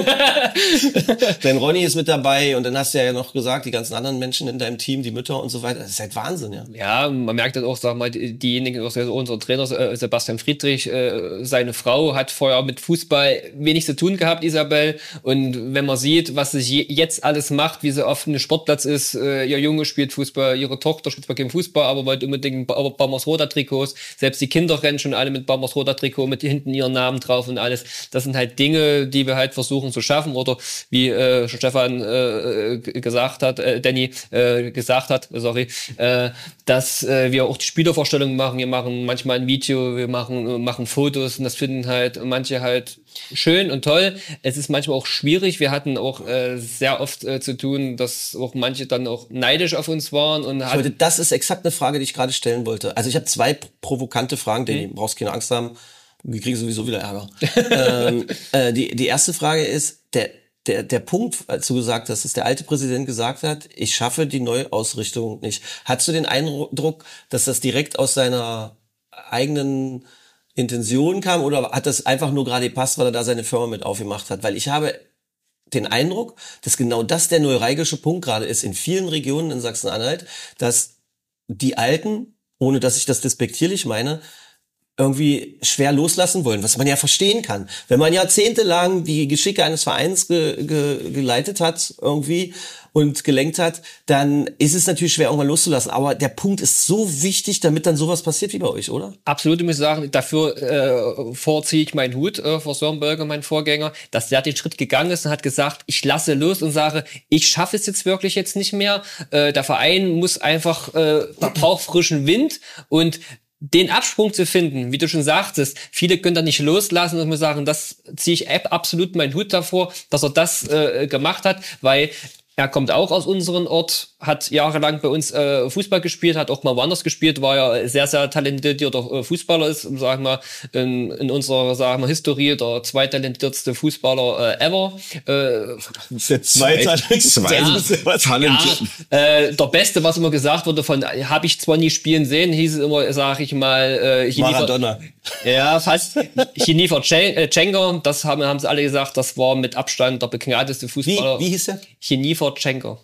S3: Dein Ronny ist mit dabei und dann hast du ja noch gesagt, die ganzen anderen Menschen in deinem Team, die Mütter und so weiter. Das ist halt Wahnsinn, ja.
S5: Ja, man merkt das auch, sag mal, diejenigen, also unser Trainer Sebastian Friedrich, seine Frau hat vorher mit Fußball wenig zu tun gehabt, Isabel. Und wenn man sieht, was sich jetzt alles macht, wie sie auf einem Sportplatz ist, ihr Junge spielt Fußball, ihre Tochter spielt zwar kein Fußball, aber wollte unbedingt Baumersroda-Trikots. Selbst die Kinder rennen schon alle mit Baumersroda-Trikot, mit hinten ihren Namen drauf und alles. Das sind halt Dinge, die wir halt versuchen zu schaffen oder wie äh, Stefan äh, gesagt hat, äh, Danny äh, gesagt hat, sorry, äh, dass äh, wir auch die Spielervorstellungen machen. Wir machen manchmal ein Video, wir machen äh, machen Fotos und das finden halt manche halt schön und toll. Es ist manchmal auch schwierig. Wir hatten auch äh, sehr oft äh, zu tun, dass auch manche dann auch neidisch auf uns waren und
S3: hatten. Das ist exakt eine Frage, die ich gerade stellen wollte. Also ich habe zwei provokante Fragen, Danny, mhm. brauchst keine Angst haben. Wir kriegen sowieso wieder Ärger. ähm, äh, die, die erste Frage ist, der, der, der Punkt, als du gesagt hast, dass der alte Präsident gesagt hat, ich schaffe die Neuausrichtung nicht. Hattest du den Eindruck, dass das direkt aus seiner eigenen Intention kam oder hat das einfach nur gerade gepasst, weil er da seine Firma mit aufgemacht hat? Weil ich habe den Eindruck, dass genau das der neuralgische Punkt gerade ist in vielen Regionen in Sachsen-Anhalt, dass die Alten, ohne dass ich das despektierlich meine, irgendwie schwer loslassen wollen, was man ja verstehen kann. Wenn man jahrzehntelang die Geschicke eines Vereins ge, ge, geleitet hat irgendwie und gelenkt hat, dann ist es natürlich schwer, irgendwann loszulassen. Aber der Punkt ist so wichtig, damit dann sowas passiert wie bei euch, oder?
S5: Absolut, ich muss sagen, dafür äh, vorziehe ich meinen Hut äh, vor Sören Bölger, mein Vorgänger, dass der den Schritt gegangen ist und hat gesagt, ich lasse los und sage, ich schaffe es jetzt wirklich jetzt nicht mehr. Äh, der Verein muss einfach, äh, braucht frischen Wind und den Absprung zu finden, wie du schon sagtest, viele können da nicht loslassen und mir sagen, das ziehe ich absolut meinen Hut davor, dass er das äh, gemacht hat, weil er kommt auch aus unserem Ort, hat jahrelang bei uns äh, Fußball gespielt, hat auch mal woanders gespielt, war ja sehr, sehr talentierter äh, Fußballer, ist, sagen wir, in, in unserer, sagen wir, Historie der zweittalentierteste Fußballer äh, ever. Äh,
S3: der zweittalentierteste.
S5: Ja, äh, der Beste, was immer gesagt wurde, von habe ich zwar nie spielen sehen, hieß es immer, sag ich mal, äh,
S3: Maradona.
S5: Ja, fast. Chinifer Cenga, das haben, haben sie alle gesagt, das war mit Abstand der begnadeste Fußballer.
S3: Wie, wie hieß der?
S5: Chinifer Cenga.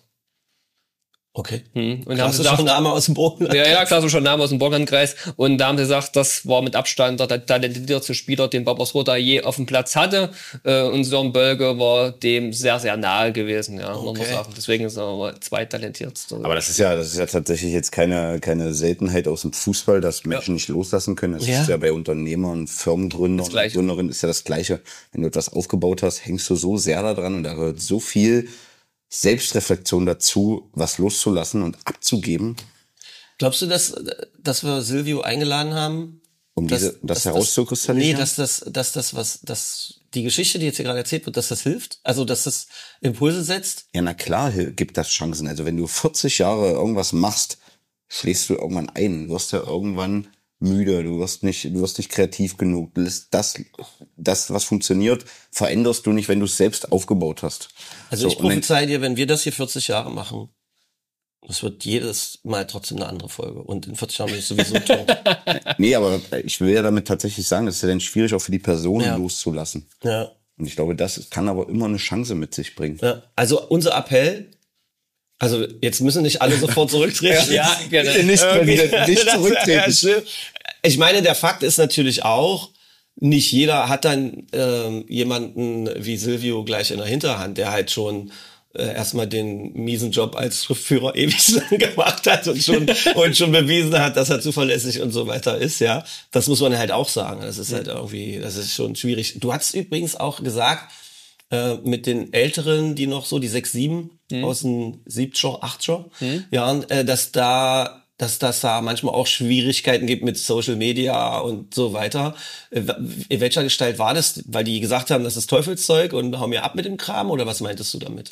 S3: Okay.
S5: Hm. Und
S3: haben sie schon Name aus dem Burgenland?
S5: Ja, ja, klar, so schon Name aus dem Burgenlandkreis. Und da haben sie gesagt, das war mit Abstand der talentierteste Spieler, den Babasroda je auf dem Platz hatte. Und Sören Bölger war dem sehr, sehr nahe gewesen, ja, okay. muss man sagen. Deswegen ist er aber zweittalentiertste.
S4: Aber das ist ja, das ist ja tatsächlich jetzt keine, keine Seltenheit aus dem Fußball, dass Menschen ja. nicht loslassen können. Das ja. ist ja bei Unternehmern, Firmengründern und Gründerinnen ist ja das Gleiche. Wenn du etwas aufgebaut hast, hängst du so sehr da dran und da gehört so viel Selbstreflexion dazu, was loszulassen und abzugeben.
S3: Glaubst du, dass, dass wir Silvio eingeladen haben?
S4: Um dass, diese, das herauszukristallisieren?
S3: Nee, dass das, dass das, was, dass die Geschichte, die jetzt hier gerade erzählt wird, dass das hilft? Also, dass das Impulse setzt?
S4: Ja, na klar, gibt das Chancen. Also, wenn du vierzig Jahre irgendwas machst, schläfst du irgendwann ein. Du wirst ja irgendwann müde, du wirst nicht, du wirst nicht kreativ genug. Das, das, was funktioniert, veränderst du nicht, wenn du es selbst aufgebaut hast.
S3: Also so, ich prophezei dir, wenn wir das hier vierzig Jahre machen, das wird jedes Mal trotzdem eine andere Folge. Und in vierzig Jahren bin ich sowieso tot.
S4: Nee, aber ich will ja damit tatsächlich sagen, es ist ja dann schwierig auch für die Personen
S3: ja.
S4: loszulassen.
S3: Ja.
S4: Und ich glaube, das kann aber immer eine Chance mit sich bringen.
S3: Ja. Also unser Appell, also jetzt müssen nicht alle sofort zurücktreten.
S5: Ja, genau.
S3: Nicht, okay. nicht zurücktreten. Ich meine, der Fakt ist natürlich auch, nicht jeder hat dann ähm, jemanden wie Silvio gleich in der Hinterhand, der halt schon äh, erstmal den miesen Job als Schriftführer ewig lang gemacht hat und schon und schon bewiesen hat, dass er zuverlässig und so weiter ist. Ja, das muss man halt auch sagen. Das ist halt irgendwie, das ist schon schwierig. Du hast übrigens auch gesagt, äh, mit den Älteren, die noch so, die sechs, sieben mhm. aus den siebziger, achtziger mhm. Jahren, äh, dass da dass das da manchmal auch Schwierigkeiten gibt mit Social Media und so weiter. In welcher Gestalt war das? Weil die gesagt haben, das ist Teufelszeug und hau mir ab mit dem Kram, oder was meintest du damit?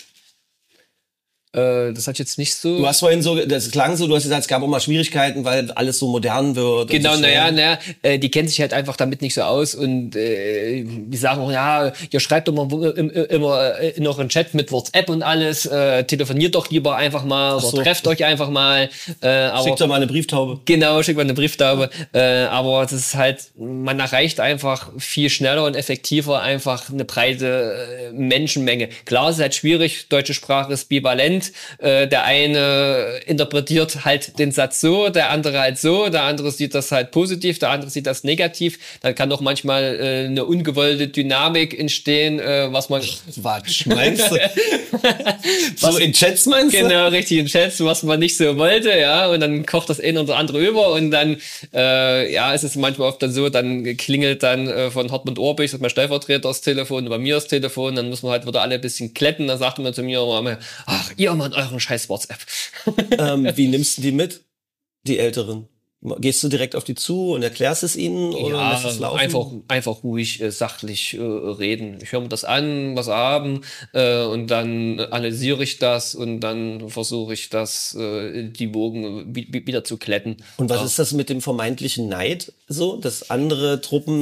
S5: Äh, das hat jetzt nicht so...
S3: Du hast vorhin so, das klang so, du hast gesagt, es gab auch mal Schwierigkeiten, weil alles so modern wird.
S5: Genau,
S3: so
S5: naja, naja, äh, die kennen sich halt einfach damit nicht so aus und äh, die sagen auch, ja, ihr schreibt doch mal immer, immer in euren Chat mit WhatsApp und alles, äh, telefoniert doch lieber einfach mal oder so. Trefft euch einfach mal. Äh, aber,
S3: schickt doch mal eine Brieftaube.
S5: Genau, schickt mal eine Brieftaube. Äh, aber das ist halt, man erreicht einfach viel schneller und effektiver einfach eine breite äh, Menschenmenge. Klar, es ist halt schwierig, deutsche Sprache ist bivalent. Äh, der eine interpretiert halt den Satz so, der andere halt so, der andere sieht das halt positiv, der andere sieht das negativ. Dann kann doch manchmal äh, eine ungewollte Dynamik entstehen, äh, was man...
S3: Quatsch, meinst du? was, so in Chats meinst du?
S5: Genau, richtig, in Chats, was man nicht so wollte, ja, und dann kocht das eine oder andere über und dann, äh, ja, ist es manchmal oft dann so, dann klingelt dann äh, von Hartmut Orbich, das ist mein Stellvertreter, das Telefon, und bei mir das Telefon, dann muss man halt wieder alle ein bisschen kletten, dann sagt man zu mir, ach, ihr Mann, euren scheiß WhatsApp.
S3: ähm, wie nimmst du die mit, die Älteren? Gehst du direkt auf die zu und erklärst es ihnen? Oder
S5: ja,
S3: lässt es laufen?
S5: einfach, einfach ruhig, äh, sachlich äh, reden. Ich höre mir das an, was sie haben, äh, und dann analysiere ich das und dann versuche ich das, äh, die Wogen wieder zu kletten.
S3: Und was
S5: ja.
S3: ist das mit dem vermeintlichen Neid so, dass andere Truppen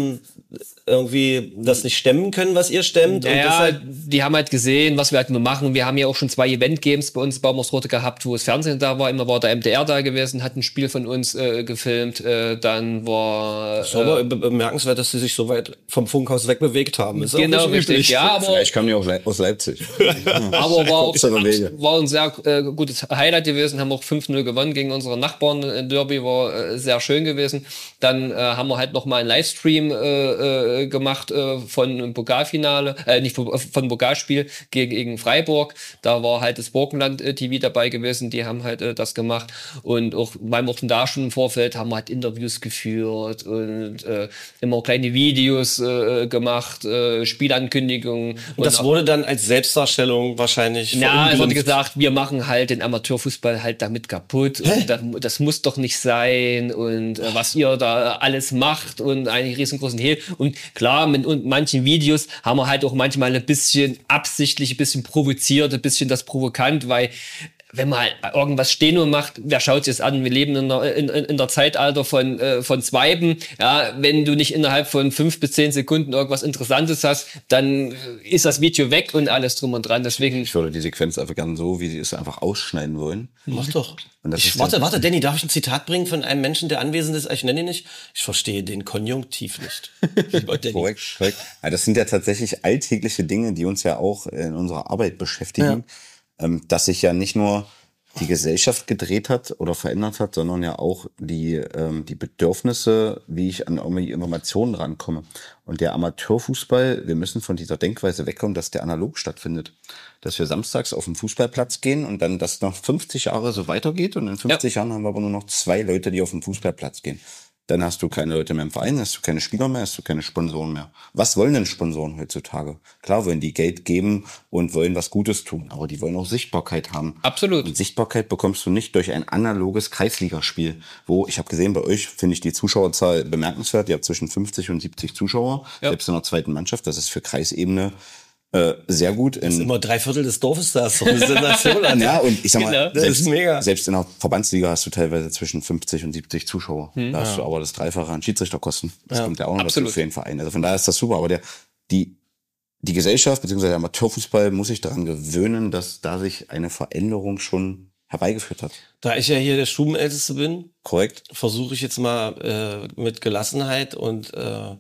S3: irgendwie das nicht stemmen können, was ihr stemmt.
S5: Naja,
S3: und deshalb
S5: die haben halt gesehen, was wir halt machen. Wir haben ja auch schon zwei Event-Games bei uns Baumersrote gehabt, wo das Fernsehen da war. Immer war der M D R da gewesen, hat ein Spiel von uns äh, gefilmt. Äh, dann war...
S3: Es ist aber bemerkenswert, dass sie sich so weit vom Funkhaus wegbewegt haben. Ist
S5: genau,
S3: auch nicht
S5: richtig. Ja, aber,
S4: Vielleicht kamen die auch aus Leipzig.
S5: aber war, auch,
S4: Hauptsache Wege.
S5: war ein sehr äh, gutes Highlight gewesen. Haben auch fünf null gewonnen gegen unsere Nachbarn. Ein Derby war äh, sehr schön gewesen. Dann äh, haben wir halt noch mal einen Livestream äh, äh, gemacht äh, von einem Pokalfinale, äh, nicht von, von Pokalspiel gegen, gegen Freiburg. Da war halt das Burgenland-T V dabei gewesen. Die haben halt äh, das gemacht. Und auch, weil wir da schon im Vorfeld haben wir halt Interviews geführt und äh, immer kleine Videos äh, gemacht, äh, Spielankündigungen.
S3: Und das wurde dann als Selbstdarstellung wahrscheinlich
S5: Ja, es wurde gesagt, wir machen halt den Amateurfußball halt damit kaputt. Und das, das muss doch nicht sein. Und äh, was ihr da alles macht und einen riesengroßen Hehl. Und klar, mit und manchen Videos haben wir halt auch manchmal ein bisschen absichtlich, ein bisschen provoziert, ein bisschen das provokant, weil wenn man irgendwas stehen und macht, wer schaut sich das an? Wir leben in der, in, in der Zeitalter von, äh, von Swipen. Ja, wenn du nicht innerhalb von fünf bis zehn Sekunden irgendwas Interessantes hast, dann ist das Video weg und alles drum und dran. Deswegen.
S4: Ich würde die Sequenz einfach gerne so, wie sie es einfach ausschneiden wollen.
S3: Mach doch.
S4: Und das
S3: Ich,
S4: ist
S3: warte,
S4: dann-
S3: warte, Danny, darf ich ein Zitat bringen von einem Menschen, der anwesend ist? Ich nenne ihn nicht. Ich verstehe den Konjunktiv nicht. Lieber Danny.
S4: Korrekt, korrekt. Ja, das sind ja tatsächlich alltägliche Dinge, die uns ja auch in unserer Arbeit beschäftigen. Ähm, dass sich ja nicht nur die Gesellschaft gedreht hat oder verändert hat, sondern ja auch die, ähm, die Bedürfnisse, wie ich an irgendwie Informationen rankomme. Und der Amateurfußball, wir müssen von dieser Denkweise wegkommen, dass der analog stattfindet. Dass wir samstags auf den Fußballplatz gehen und dann das noch fünfzig Jahre so weitergeht und in fünfzig Jahren haben wir aber nur noch zwei Leute, die auf den Fußballplatz gehen. Dann hast du keine Leute mehr im Verein, hast du keine Spieler mehr, hast du keine Sponsoren mehr. Was wollen denn Sponsoren heutzutage? Klar wollen die Geld geben und wollen was Gutes tun, aber die wollen auch Sichtbarkeit haben.
S5: Absolut.
S4: Und Sichtbarkeit bekommst du nicht durch ein analoges Kreisligaspiel, wo, ich habe gesehen, bei euch finde ich die Zuschauerzahl bemerkenswert. Ihr habt zwischen fünfzig und siebzig Zuschauer,
S5: Ja.
S4: selbst in der zweiten Mannschaft. Das ist für Kreisebene äh, sehr gut. In,
S3: Immer drei Viertel des Dorfes da. So eine Sensation. Alter.
S4: ja, und ich sag mal,
S5: Genau.
S3: Das
S4: selbst,
S3: ist mega.
S4: selbst in der Verbandsliga hast du teilweise zwischen fünfzig und siebzig Zuschauer. Da hast du aber das Dreifache an Schiedsrichterkosten. Das kommt ja auch noch
S5: Absolut.
S4: dazu für den Verein. Also von daher ist das super. Aber der, die, die Gesellschaft bzw. der Amateurfußball muss sich daran gewöhnen, dass da sich eine Veränderung schon herbeigeführt hat.
S3: Da ich ja hier der Stubenälteste bin,
S4: Korrekt?
S3: versuche ich jetzt mal äh, mit Gelassenheit und äh,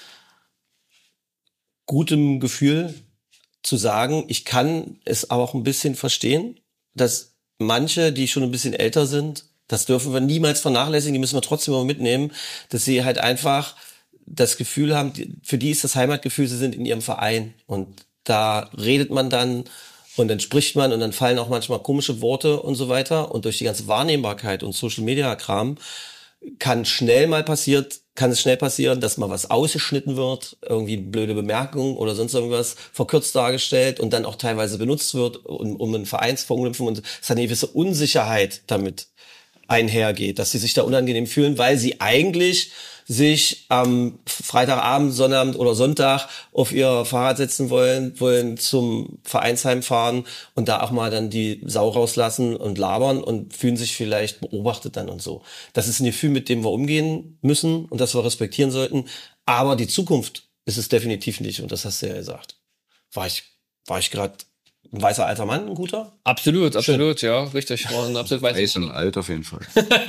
S3: gutem Gefühl zu sagen, ich kann es auch ein bisschen verstehen, dass manche, die schon ein bisschen älter sind, das dürfen wir niemals vernachlässigen, die müssen wir trotzdem immer mitnehmen, dass sie halt einfach das Gefühl haben, für die ist das Heimatgefühl, sie sind in ihrem Verein und da redet man dann und dann spricht man und dann fallen auch manchmal komische Worte und so weiter und durch die ganze Wahrnehmbarkeit und Social-Media-Kram kann schnell mal passiert, kann es schnell passieren, dass mal was ausgeschnitten wird, irgendwie blöde Bemerkungen oder sonst irgendwas verkürzt dargestellt und dann auch teilweise benutzt wird, um, um einen Vereinsverunglimpfung und es hat eine gewisse Unsicherheit damit einhergeht, dass sie sich da unangenehm fühlen, weil sie eigentlich sich am Freitagabend, Sonnabend oder Sonntag auf ihr Fahrrad setzen wollen, wollen zum Vereinsheim fahren und da auch mal dann die Sau rauslassen und labern und fühlen sich vielleicht beobachtet dann und so. Das ist ein Gefühl, mit dem wir umgehen müssen und das wir respektieren sollten. Aber die Zukunft ist es definitiv nicht und das hast du ja gesagt. War ich, war ich gerade ein weißer alter Mann, ein guter?
S5: Absolut, absolut, ja, richtig. War ein absolut weißer
S4: Weiß und alt auf jeden Fall.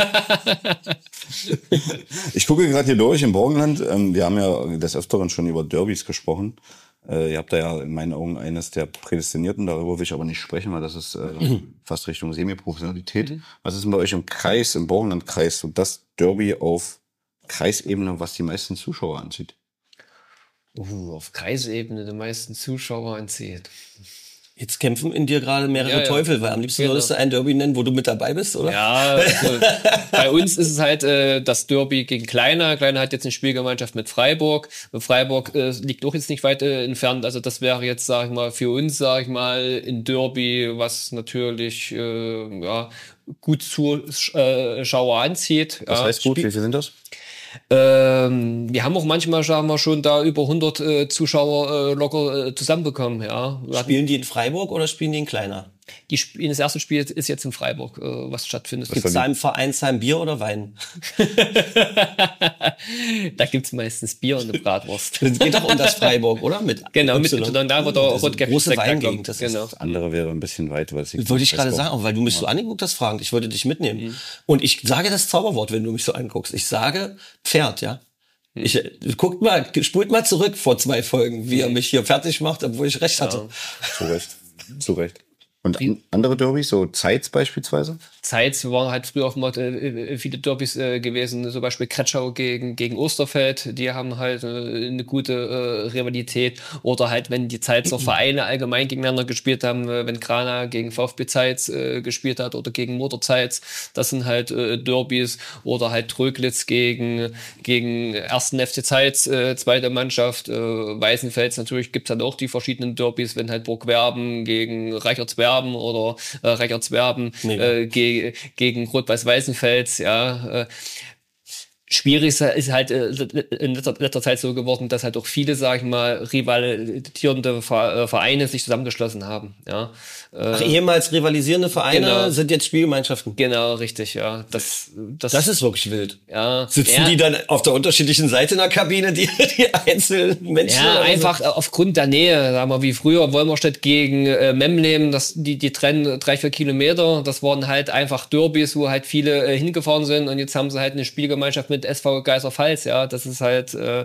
S4: Ich gucke gerade hier durch im Burgenland. Ähm, wir haben ja des Öfteren schon über Derbys gesprochen. Äh, ihr habt da ja in meinen Augen eines der Prädestinierten. Darüber will ich aber nicht sprechen, weil das ist äh, fast Richtung Semi-Professionalität. Mhm. Was ist denn bei euch im Kreis, im Burgenlandkreis, so das Derby auf Kreisebene, was die meisten Zuschauer anzieht?
S5: Uh, auf Kreisebene die meisten Zuschauer anzieht.
S3: Jetzt kämpfen in dir gerade mehrere
S5: Ja, ja.
S3: Teufel, weil am liebsten
S5: Genau.
S3: würdest du ein Derby nennen, wo du mit dabei bist, oder?
S5: Ja, also, bei uns ist es halt äh, das Derby gegen Kleiner. Kleiner hat jetzt eine Spielgemeinschaft mit Freiburg. Freiburg äh, liegt auch jetzt nicht weit äh, entfernt. Also das wäre jetzt, sag ich mal, für uns, sag ich mal, ein Derby, was natürlich äh, ja, gut Zuschauer anzieht.
S4: Das
S5: ja.
S4: heißt gut, wie viel sind das?
S5: Ähm, wir haben auch manchmal, sagen wir schon, da über hundert äh, Zuschauer äh, locker äh, zusammenbekommen. Ja. Wir hatten-
S3: Spielen die in Freiburg oder spielen die in Kleiner?
S5: die Sp- das erste Spiel ist jetzt in Freiburg, äh, was stattfindet.
S3: Gibt es da im Vereinsheim Bier oder Wein?
S5: Da gibt's meistens Bier und eine Bratwurst.
S3: Das geht doch um das Freiburg, oder? Mit
S5: genau, mit Y. Da wird der Rotkäppchen
S3: große Weingegend. Das,
S5: genau.
S4: Das andere wäre ein bisschen weit. Weil es
S3: das wollte ich gerade sagen, weil du mich so angeguckt hast, fragend. Ich wollte dich mitnehmen. Mhm. Und ich sage das Zauberwort, wenn du mich so anguckst. Ich sage Pferd, ja. Mhm. Ich, guckt mal, spult mal zurück vor zwei Folgen, wie mhm. er mich hier fertig macht, obwohl ich recht hatte.
S4: Ja. Zu Recht. Zu Recht. Und andere Derbys, so Zeitz beispielsweise?
S5: Zeitz waren halt früher auch mal äh, viele Derbys äh, gewesen, zum Beispiel Kretschau gegen, gegen Osterfeld, die haben halt äh, eine gute äh, Rivalität. Oder halt, wenn die Zeitzer Vereine allgemein gegeneinander gespielt haben, äh, wenn Grana gegen VfB Zeitz äh, gespielt hat oder gegen Motor Zeitz, das sind halt äh, Derbys. Oder halt Tröglitz gegen, gegen ersten F C Zeitz, äh, zweite Mannschaft. Äh, Weißenfels natürlich gibt's dann auch die verschiedenen Derbys, wenn halt Burg Werben gegen Reichertswerben oder äh, Reichertswerben äh, gegen gegen Rot-Weiß-Weißenfels, ja. Äh, schwierig ist halt äh, in letzter, letzter Zeit so geworden, dass halt auch viele, sag ich mal, rivalisierende Vereine sich zusammengeschlossen haben, ja.
S3: Ach, ehemals rivalisierende Vereine
S5: genau.
S3: sind jetzt Spielgemeinschaften.
S5: Genau, richtig, ja. Das, das,
S3: das ist wirklich wild.
S5: Ja.
S3: Sitzen
S5: ja.
S3: die dann auf der unterschiedlichen Seite in der Kabine, die, die einzelnen Menschen?
S5: Ja, einfach so? Aufgrund der Nähe, sagen wir, wie früher Wolmerstedt gegen äh, Memleben, das, die, die trennen drei, vier Kilometer. Das waren halt einfach Derbys, wo halt viele äh, hingefahren sind und jetzt haben sie halt eine Spielgemeinschaft mit S V Geiserpfalz, ja. Das ist halt, äh,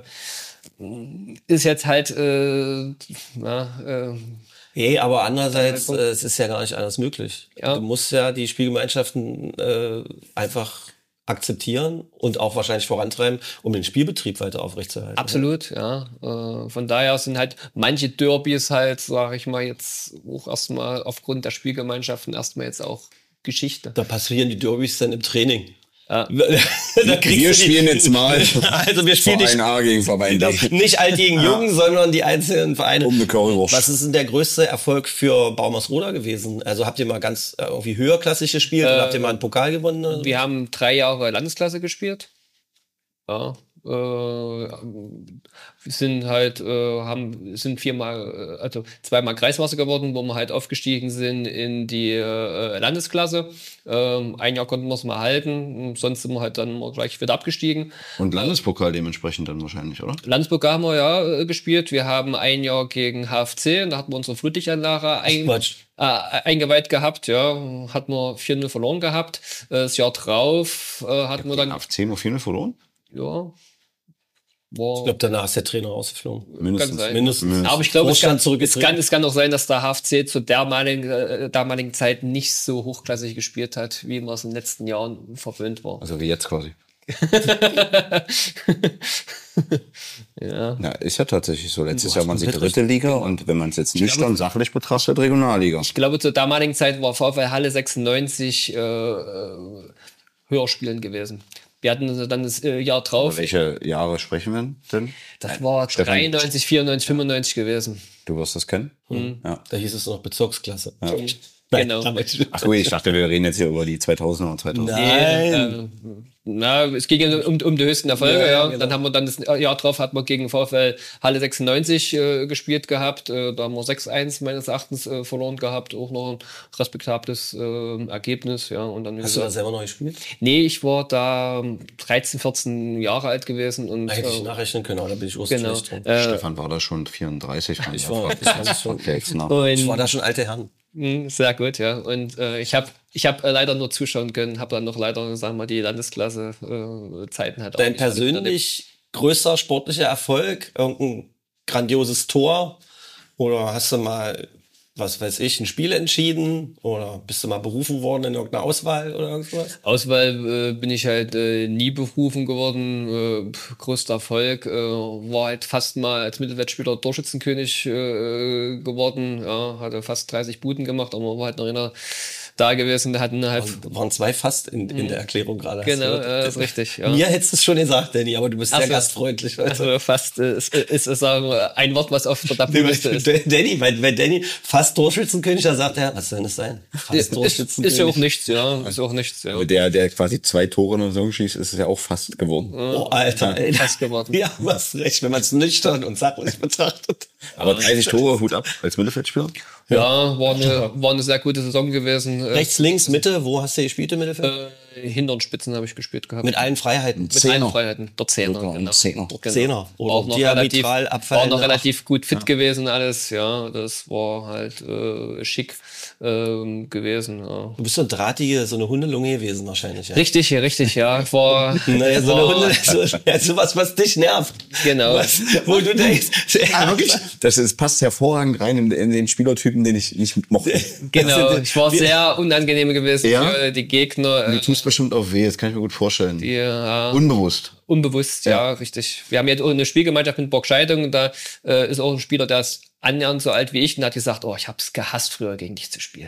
S5: ist jetzt halt, äh, na, äh,
S3: Hey, aber andererseits, äh, es ist ja gar nicht anders möglich. Ja. Du musst ja die Spielgemeinschaften äh, einfach akzeptieren und auch wahrscheinlich vorantreiben, um den Spielbetrieb weiter aufrechtzuerhalten.
S5: Absolut, ja. ja. Äh, von daher sind halt manche Derbys halt, sage ich mal, jetzt auch erstmal aufgrund der Spielgemeinschaften erstmal jetzt auch Geschichte.
S3: Da passieren die Derbys dann im Training.
S5: Ja.
S4: Da wir spielen jetzt mal
S3: also wir spielen
S4: Verein A gegen Verein B.
S3: Nicht alt gegen Jung, ja. sondern die einzelnen Vereine.
S4: Um eine Currywurst.
S3: Was ist denn der größte Erfolg für Baumersroda gewesen? Also habt ihr mal ganz äh, irgendwie höherklassig gespielt äh, oder habt ihr mal einen Pokal gewonnen? Oder?
S5: Wir haben drei Jahre Landesklasse gespielt. Ja. Äh, wir sind halt, äh, haben, sind viermal, also zweimal Kreismeister geworden, wo wir halt aufgestiegen sind in die äh, Landesklasse. Ähm, ein Jahr konnten wir es mal halten, sonst sind wir halt dann mal gleich wieder abgestiegen.
S4: Und Landespokal dementsprechend dann wahrscheinlich, oder?
S5: Landespokal haben wir ja äh, gespielt. Wir haben ein Jahr gegen H F C, und da hatten wir unsere Flutlichanlage ein, äh, eingeweiht gehabt, ja, hatten wir vier null verloren gehabt. Äh, das Jahr drauf äh, hatten ja, wir dann...
S4: H F C nur vier null verloren?
S5: Ja.
S3: Wow. Ich glaube, danach ist der Trainer rausgeflogen.
S4: Mindestens.
S5: Kann
S3: Mindestens.
S5: Mindestens. Aber ich glaube, es kann, es, kann, es kann auch sein, dass der H F C zu der damaligen, äh, damaligen Zeit nicht so hochklassig gespielt hat, wie man es in den letzten Jahren verwöhnt war.
S4: Also wie jetzt quasi.
S5: ja.
S4: Ja, ist ja tatsächlich so. Letztes Jahr waren sie dritte Liga und wenn man es jetzt nüchtern glaube, sachlich betrachtet, Regionalliga.
S5: Ich glaube, zur damaligen Zeit war VfL Halle sechsundneunzig äh, äh, höher spielend gewesen. Wir hatten dann das äh, Jahr drauf.
S4: Über welche Jahre sprechen wir denn?
S5: Das war Stefan, dreiundneunzig, vierundneunzig, fünfundneunzig gewesen.
S4: Du wirst das kennen?
S5: Mhm.
S3: Ja. Da hieß es noch Bezirksklasse. Ja.
S5: Genau.
S4: Ach so, ich dachte, wir reden jetzt hier über die zweitausender und zweitausend.
S3: Nein.
S5: Nee, äh, na, es ging um, um die höchsten Erfolge, ja. ja. Genau. Dann haben wir dann das Jahr drauf, hat man gegen VfL Halle sechsundneunzig äh, gespielt gehabt. Äh, da haben wir sechs eins meines Erachtens äh, verloren gehabt. Auch noch ein respektables äh, Ergebnis. Ja. Und dann
S3: Hast du da selber noch gespielt?
S5: Nee, ich war da dreizehn, vierzehn Jahre alt gewesen. Und,
S3: da hätte ich
S5: äh,
S3: nachrechnen können, da bin ich
S5: genau.
S3: äh,
S4: Stefan war da schon vierunddreißig.
S3: Ich war, ich, war schon,
S4: okay,
S3: ich war da schon alte Herren.
S5: Sehr gut, ja. Und äh, ich habe ich hab äh, leider nur zuschauen können, habe dann noch leider, sagen wir mal, die Landesklasse äh, Zeiten halt auch.
S3: Dein persönlich größter sportlicher Erfolg, irgendein grandioses Tor oder hast du mal, was weiß ich, ein Spiel entschieden oder bist du mal berufen worden in irgendeiner Auswahl oder irgendwas?
S5: Auswahl äh, bin ich halt äh, nie berufen geworden. Äh, größter Erfolg äh, war halt fast mal als Mittelfeldspieler Torschützenkönig äh, geworden. Ja, hatte fast dreißig Buden gemacht, aber man war halt noch in der da gewesen, hatten halt.
S3: Und waren zwei fast in, in der Erklärung gerade.
S5: Genau, das ist richtig. Ja.
S3: Mir hättest du es schon gesagt, Danny, aber du bist sehr
S5: so.
S3: gastfreundlich.
S5: Also fast äh, ist, ist, ist ein Wort, was auf der Tabelliste ist.
S3: Danny, wenn, wenn Danny fast Torschützenkönig, da sagt er, was soll das sein?
S5: Fast Torschützenkönig. Ist ja auch nichts, ja. Ist auch nichts, ja.
S4: Aber der, der quasi zwei Tore in der Saison schießt, ist es ja auch fast geworden.
S3: Oh, Alter, ey.
S5: Fast geworden.
S3: Ja, du hast recht, wenn man es nüchtern und sachlich betrachtet.
S4: Aber dreißig Tore, Hut ab, als Mittelfeldspieler?
S5: Ja, war eine, war eine sehr gute Saison gewesen.
S3: Rechts, links, Mitte, wo hast du gespielt im Mittelfeld?
S5: Äh, Hinteren Spitzen habe ich gespielt gehabt.
S3: Mit allen Freiheiten.
S5: Mit allen Freiheiten. Der Zehner. Genau.
S4: Zehner.
S5: Genau.
S3: Zehner. Oder
S5: auch noch relativ, war noch
S3: Ach.
S5: relativ gut fit ja. gewesen alles. Ja, das war halt äh, schick ähm, gewesen. Ja.
S3: Du bist so ein drahtige, so eine Hundelunge gewesen wahrscheinlich. Ja?
S5: Richtig, richtig, ja. Ich war,
S3: naja, so eine Hunde, so, ja, sowas, was dich nervt.
S5: Genau.
S3: Was, wo du denkst,
S4: ja, wirklich, das ist, passt hervorragend rein in, in den Spielertypen, den ich nicht mochte.
S5: Genau, ich war sehr unangenehm gewesen
S4: ja?
S5: für die Gegner.
S4: Du tust bestimmt auch weh, das kann ich mir gut vorstellen.
S5: Die, ja,
S4: unbewusst.
S5: Unbewusst, ja. ja, richtig. Wir haben jetzt auch eine Spielgemeinschaft mit Burg Scheidung, da äh, ist auch ein Spieler, der ist annähernd so alt wie ich und hat gesagt, oh, ich hab's gehasst, früher gegen dich zu spielen.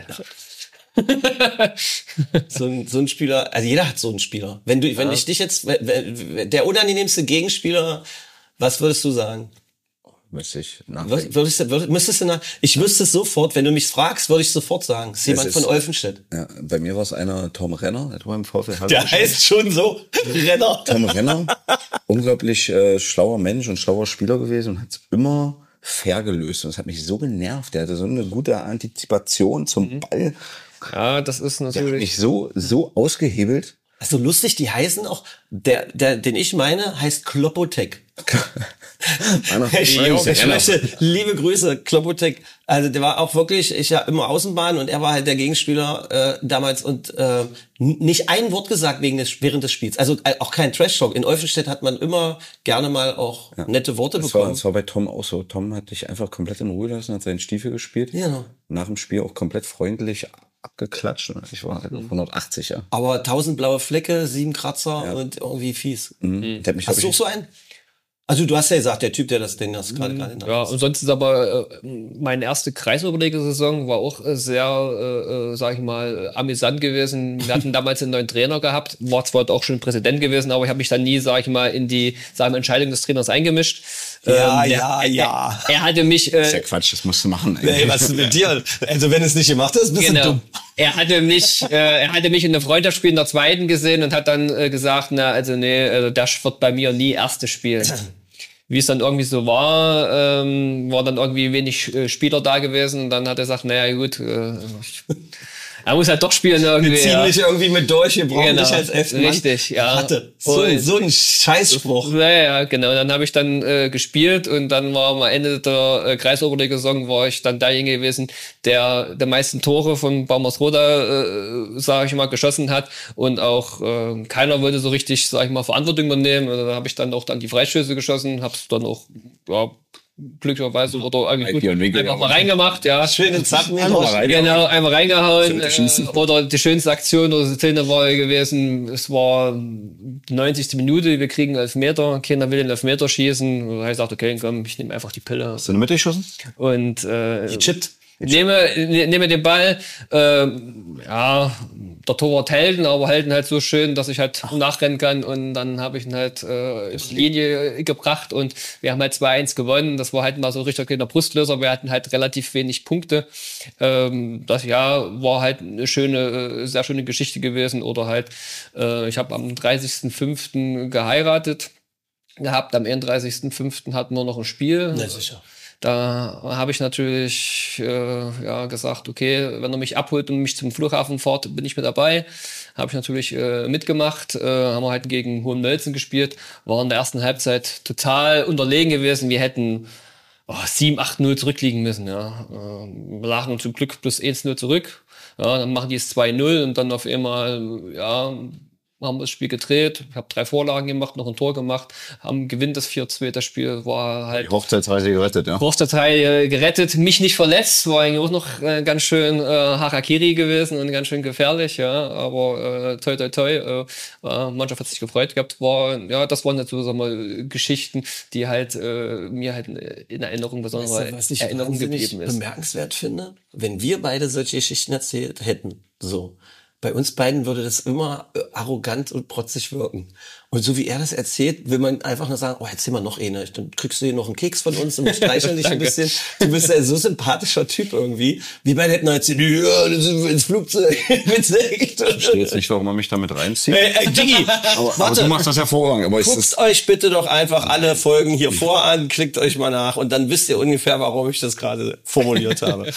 S3: so, ein, so ein Spieler, also jeder hat so einen Spieler. Wenn du, wenn ja. ich dich jetzt, der unangenehmste Gegenspieler, was würdest du sagen?
S4: Müsste ich
S3: nachdenken. Würdest du, würdest, müsstest du nach, ich wüsste es sofort, wenn du mich fragst, würde ich sofort sagen. Es ist jemand ist, von Olfenstedt.
S4: Ja, bei mir war es einer, Tom Renner, der war im VfL Halberstadt.
S3: Der heißt schon so, Renner.
S4: Tom Renner, unglaublich äh, schlauer Mensch und schlauer Spieler gewesen und hat es immer fair gelöst. Und das hat mich so genervt. Der hatte so eine gute Antizipation zum mhm. Ball.
S5: Ja, das ist natürlich. Der hat
S4: mich so, so ausgehebelt.
S3: Also lustig, die heißen auch, der, der, den ich meine, heißt Klopotek. ich, ich möchte, liebe Grüße, Klopotek. Also der war auch wirklich, ich ja immer Außenbahn und er war halt der Gegenspieler äh, damals und äh, nicht ein Wort gesagt wegen des, während des Spiels. Also äh, auch kein Trash-Talk. In Olfenstedt hat man immer gerne mal auch ja. nette Worte
S4: das
S3: bekommen.
S4: War, das war bei Tom auch so. Tom hat dich einfach komplett in Ruhe lassen, hat seinen Stiefel gespielt.
S3: Ja.
S4: Nach dem Spiel auch komplett freundlich abgeklatscht. Ich war halt auf hundertachtzig, ja.
S3: Aber tausend blaue Flecke, sieben Kratzer ja. und irgendwie fies.
S4: Mhm. Der hat mich,
S3: hast du auch so einen? Also du hast ja gesagt, der Typ, der das Ding das gerade gerade
S5: Ja, und sonst ist aber äh, meine erste Kreisoberliga-Saison war auch äh, sehr, äh, äh, sag ich mal, amüsant gewesen. Wir hatten damals einen neuen Trainer gehabt, war zwar auch schon Präsident gewesen, aber ich habe mich dann nie, sag ich mal, in die sag mal, Entscheidung des Trainers eingemischt.
S3: Ja,
S5: ähm,
S3: ja,
S5: er,
S3: ja.
S5: Er, er hatte mich... Äh,
S4: das ist ja Quatsch, das musst du machen.
S3: Ey, ey was ist mit dir? Also wenn es nicht gemacht ist, bist
S5: genau.
S3: du dumm.
S5: Er hatte mich, äh, er hatte mich in der Freundschaftsspiel in der zweiten gesehen und hat dann äh, gesagt, na, also nee, äh, das wird bei mir nie erste spielen. Wie es dann irgendwie so war, ähm, war dann irgendwie wenig äh, Spieler da gewesen und dann hat er gesagt, naja gut, äh, er muss halt doch spielen irgendwie.
S3: Wir ziehen
S5: ja.
S3: dich irgendwie mit durch, wir brauchen
S5: genau.
S3: dich als elften Mann.
S5: Richtig, ja.
S3: Hatte. So,
S5: und,
S3: so ein Scheißspruch.
S5: Ja, ja, genau. Dann habe ich dann äh, gespielt und dann war am Ende der äh, Kreisoberliga-Saison war ich dann derjenige gewesen, der der meisten Tore von Baumersroda, äh, sage ich mal, geschossen hat und auch äh, keiner wollte so richtig, sage ich mal, Verantwortung übernehmen. Und da habe ich dann auch dann die Freistöße geschossen, habe es dann auch, ja, glücklicherweise oder eigentlich gut, einfach mal reingemacht, ja.
S3: Schöne Zappen.
S5: Genau, einmal reingehauen. Äh, oder die schönste Aktion oder Szene war gewesen, es war die neunzigste Minute, wir kriegen Elfmeter, keiner will den Elfmeter schießen. Da habe ich gesagt, okay, komm, ich nehme einfach die Pille.
S4: Hast du in die Mitte geschossen?
S5: Und äh,
S3: gechippt.
S5: Nehme, nehme den Ball, äh, ja, der Torwart hält ihn, aber hält ihn halt so schön, dass ich halt nachrennen kann und dann habe ich ihn halt äh, in die Linie gebracht und wir haben halt zwei eins gewonnen. Das war halt mal so ein richtig kleiner Brustlöser, wir hatten halt relativ wenig Punkte. Ähm, das Jahr war halt eine schöne, sehr schöne Geschichte gewesen oder halt, äh, ich habe am dreißigsten fünften geheiratet gehabt, am einunddreißigsten fünften hatten wir noch ein Spiel.
S3: Ja, sicher.
S5: Da habe ich natürlich äh, ja, gesagt, okay, wenn er mich abholt und mich zum Flughafen fährt, bin ich mit dabei. Habe ich natürlich äh, mitgemacht. Äh, haben wir halt gegen Hohenmölzen gespielt. War in der ersten Halbzeit total unterlegen gewesen. Wir hätten oh, sieben acht null zurückliegen müssen. Ja. Äh, wir lagen zum Glück plus eins null zurück. Ja, dann machen die es zwei null und dann auf einmal, ja, haben wir das Spiel gedreht, ich habe drei Vorlagen gemacht, noch ein Tor gemacht, haben gewinnt das vier zwei, das Spiel war halt...
S4: Die Hochzeitsreise gerettet, ja.
S5: Hochzeitsreise gerettet, mich nicht verletzt, war eigentlich auch noch äh, ganz schön äh, Harakiri gewesen und ganz schön gefährlich, ja, aber äh, toi toi toi, äh, äh, Mannschaft hat sich gefreut gehabt, war, ja, das waren jetzt so, sag mal, Geschichten, die halt äh, mir halt in Erinnerung, besonders
S3: weißt du, was ich
S5: Erinnerung geblieben ist.
S3: Bemerkenswert finde, wenn wir beide solche Geschichten erzählt hätten, so, bei uns beiden würde das immer äh, arrogant und protzig wirken. Und so wie er das erzählt, will man einfach nur sagen, oh, erzähl mal noch eine. Dann kriegst du hier noch einen Keks von uns und wir streicheln dich ein bisschen. Du bist ja so sympathischer Typ irgendwie. Wie bei der erzählt, ja, das ist ins Flugzeug.
S4: Ich verstehe jetzt nicht, warum man mich damit reinzieht.
S3: Ey, ey, Diggi,
S4: aber, aber du machst das hervorragend. Aber
S3: guckt
S4: ist
S3: euch bitte doch einfach alle Folgen hier vor an, klickt euch mal nach und dann wisst ihr ungefähr, warum ich das gerade formuliert habe.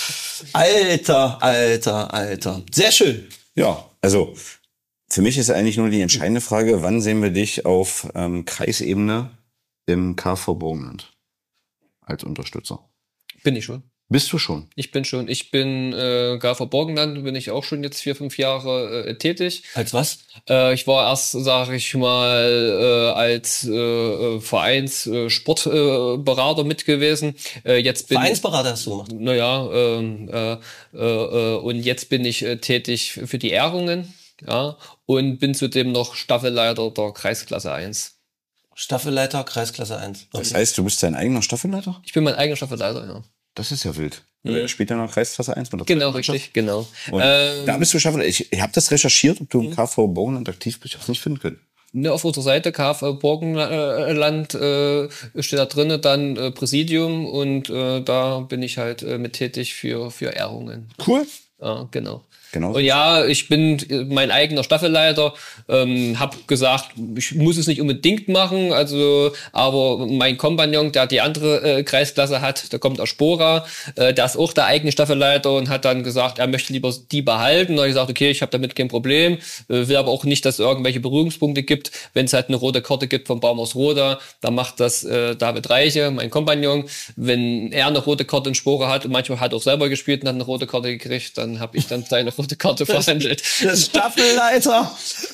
S3: Alter, alter, alter. Sehr schön.
S4: Ja, also für mich ist eigentlich nur die entscheidende Frage, wann sehen wir dich auf ähm, Kreisebene im K V Burgenland als Unterstützer?
S5: Bin ich schon.
S4: Bist du schon?
S5: Ich bin schon. Ich bin äh, K V Burgenland, bin ich auch schon jetzt vier, fünf Jahre äh, tätig.
S3: Als was?
S5: Äh, ich war erst, sage ich mal, äh, als äh, Vereins-Sportberater äh, mit gewesen. Äh, jetzt bin
S3: Vereinsberater hast du gemacht?
S5: Naja, ähm, äh, äh, und jetzt bin ich äh, tätig für die Ehrungen. Ja, und bin zudem noch Staffelleiter der Kreisklasse eins.
S3: Staffelleiter, Kreisklasse eins. Okay.
S4: Das heißt, du bist dein eigener Staffelleiter?
S5: Ich bin mein eigener Staffelleiter, ja.
S4: Das ist ja wild.
S5: Mhm.
S4: Wer spielt ja noch Kreisklasse eins mit der
S5: Genau, richtig, genau.
S4: Und
S5: ähm,
S4: da bist du Staffelleiter. Ich, ich habe das recherchiert, ob du im K V Burgenland aktiv bist. Ich habe es nicht finden können.
S5: Ne, auf unserer Seite K V Burgenland äh, steht da drinne dann äh, Präsidium und äh, da bin ich halt äh, mit tätig für, für Ehrungen.
S4: Cool.
S5: Ja, genau.
S4: Genau.
S5: Und ja, ich bin mein eigener Staffelleiter, ähm, habe gesagt, ich muss es nicht unbedingt machen, also aber mein Kompagnon, der die andere äh, Kreisklasse hat, der kommt aus Spora, äh, der ist auch der eigene Staffelleiter und hat dann gesagt, er möchte lieber die behalten. Und ich gesagt, okay, ich habe damit kein Problem, äh, will aber auch nicht, dass es irgendwelche Berührungspunkte gibt. Wenn es halt eine rote Karte gibt von Baumhaus-Roda, dann macht das äh, David Reiche, mein Kompagnon. Wenn er eine rote Karte in Spora hat und manchmal hat er auch selber gespielt und hat eine rote Karte gekriegt, dann habe ich dann seine rote Karte verhandelt.
S3: Der Staffelleiter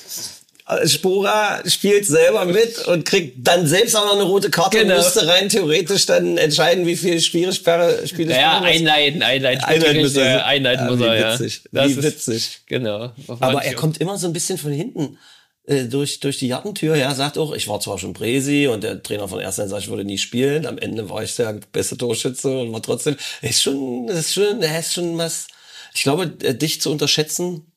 S3: Spora spielt selber mit und kriegt dann selbst auch noch eine rote Karte
S5: Genau.
S3: und müsste rein theoretisch dann entscheiden, wie viel Spielsperre Spiele
S5: Naja,
S3: spielen muss.
S5: einleiten, einleiten.
S3: Einleiten muss er.
S5: Ja, einleiten
S3: Ja,
S5: muss
S3: wie
S5: er, ja.
S3: witzig,
S5: Das
S3: wie
S5: ist-
S3: witzig.
S5: Genau.
S3: Aber er kommt immer so ein bisschen von hinten äh, durch durch die Gartentür. Ja, sagt auch, ich war zwar schon Präsi und der Trainer von erster sagt, ich würde nie spielen. Am Ende war ich der beste Torschütze und war trotzdem. Ist schon, ist schon, er ist schon was. Ich glaube, äh, dich zu unterschätzen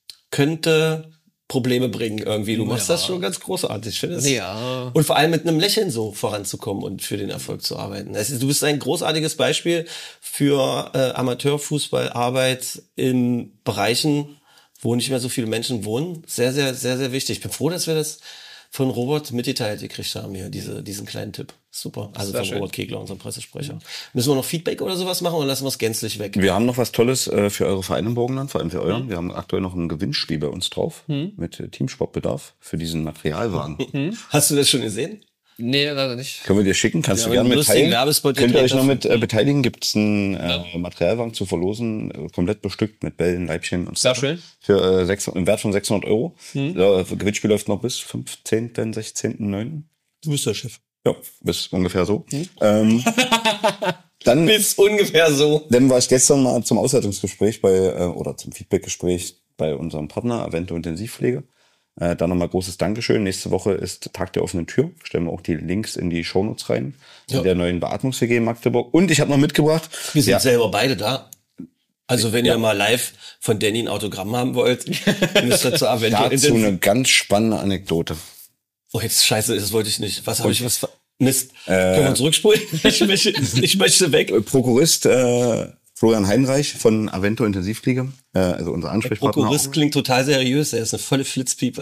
S3: könnte Probleme bringen irgendwie. Du machst das schon ganz großartig, ich finde es.
S5: Ja.
S3: Und vor allem mit einem Lächeln so voranzukommen und für den Erfolg zu arbeiten. Es ist, du bist ein großartiges Beispiel für äh, Amateurfußballarbeit in Bereichen, wo nicht mehr so viele Menschen wohnen. Sehr, sehr, sehr, sehr wichtig. Ich bin froh, dass wir das von Robert mitgeteilt gekriegt haben hier, diese, diesen kleinen Tipp. Super. Also
S5: Sehr
S3: von
S5: schön.
S3: Robert Kegler, unserem Pressesprecher. Müssen wir noch Feedback oder sowas machen oder lassen wir es gänzlich weg?
S4: Wir haben noch was Tolles äh, für eure Vereine im Burgenland, vor allem für euren. Wir haben aktuell noch ein Gewinnspiel bei uns drauf mit äh, Teamsportbedarf für diesen Materialwagen.
S3: Hast du das schon gesehen?
S5: Nee, leider nicht.
S4: Können wir dir schicken? Kannst
S3: Ja,
S4: du
S3: wenn
S4: gerne
S3: du einen lustigen
S4: mitteilen.
S3: Werbespot
S4: Könnt ihr euch
S3: gedreht
S4: noch
S3: hast.
S4: mit äh, beteiligen? Gibt es einen äh, Materialwagen zu verlosen, äh, komplett bestückt mit Bällen, Leibchen und so.
S5: Sehr schön.
S4: Für äh, sechshundert, im Wert von sechshundert Euro. Das Gewinnspiel läuft noch bis fünfzehnten, sechzehnten neunten
S3: Du bist der Chef.
S4: Ja, bis ungefähr so. Ähm, dann,
S3: Ist ungefähr so.
S4: dann war ich gestern mal zum Auswertungsgespräch bei, äh, oder zum Feedbackgespräch bei unserem Partner Avento Intensivpflege. Äh, da nochmal großes Dankeschön. Nächste Woche ist Tag der offenen Tür. Stellen wir auch die Links in die Shownotes rein.
S3: Ja.
S4: In der neuen Beatmungs-W G in Magdeburg. Und ich habe noch mitgebracht.
S3: Wir sind
S4: Ja.
S3: selber beide da. Also wenn ihr mal live von Danny ein Autogramm haben wollt, müsst ihr zur Avento.
S4: Dazu eine ganz spannende Anekdote.
S3: Oh, jetzt scheiße, das wollte ich nicht. Was habe ich was ver- Mist.
S4: Äh,
S3: Können wir zurückspulen? Ich möchte, ich möchte weg.
S4: Prokurist äh, Florian Heinreich von Avento Intensivpflege, äh, also unser Ansprechpartner.
S3: Prokurist klingt total seriös. Er ist eine volle Flitzpiepe.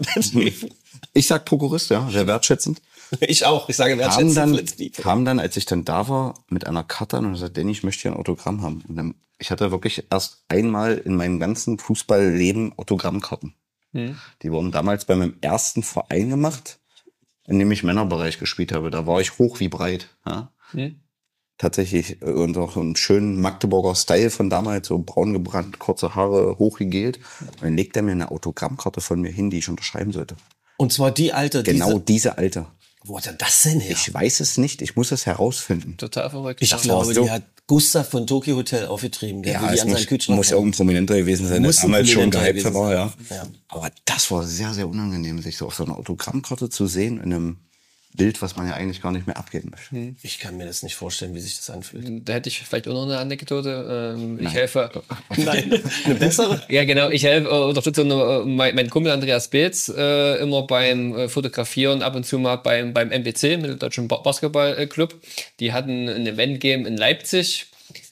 S4: Ich sag Prokurist, ja, sehr wertschätzend.
S3: Ich auch. Ich sage
S4: Kam
S3: wertschätzend
S4: dann,
S3: Flitzpiepe.
S4: kam dann, als ich dann da war, mit einer Karte an und gesagt, Danny, ich möchte hier ein Autogramm haben. Und dann, ich hatte wirklich erst einmal in meinem ganzen Fußballleben Autogrammkarten.
S5: Hm.
S4: Die wurden damals bei meinem ersten Verein gemacht, in dem ich Männerbereich gespielt habe. Da war ich hoch wie breit. Ja.
S5: Hm.
S4: Tatsächlich, äh, und auch einen schönen Magdeburger Style von damals, so braun gebrannt, kurze Haare, hochgegelt. Und dann legt er mir eine Autogrammkarte von mir hin, die ich unterschreiben sollte.
S3: Und zwar die alte.
S4: Genau
S3: Diese,
S4: diese alte.
S3: wo hat er das denn her?
S4: Ich weiß es nicht, ich muss es herausfinden.
S5: Total verrückt.
S3: Ich
S5: Ja.
S3: glaube,
S4: so.
S3: die hat Gustav von Tokyo Hotel aufgetrieben. Der will die
S4: es
S3: an
S4: muss,
S3: seinen Kühlschrank
S4: muss ja auch
S3: hängen.
S4: ein Prominenter gewesen sein, der
S3: Muss ein
S4: damals schon
S3: Prominenter
S4: gehypt
S3: gewesen
S4: war, ja.
S3: sein. Ja.
S4: Aber das war sehr, sehr unangenehm, sich so auf so einer Autogrammkarte zu sehen in einem Bild, was man ja eigentlich gar nicht mehr abgeben möchte.
S3: Ich kann mir das nicht vorstellen, wie sich das anfühlt.
S5: Da hätte ich vielleicht auch noch eine Anekdote. Ähm, ich helfe.
S3: Nein, eine bessere?
S5: Ja, genau. Ich helfe, äh, unterstütze äh, mein, mein Kumpel Andreas Beetz äh, immer beim äh, Fotografieren, ab und zu mal beim, beim M B C, mit dem Deutschen Basketballclub. Die hatten ein Event gegeben in Leipzig.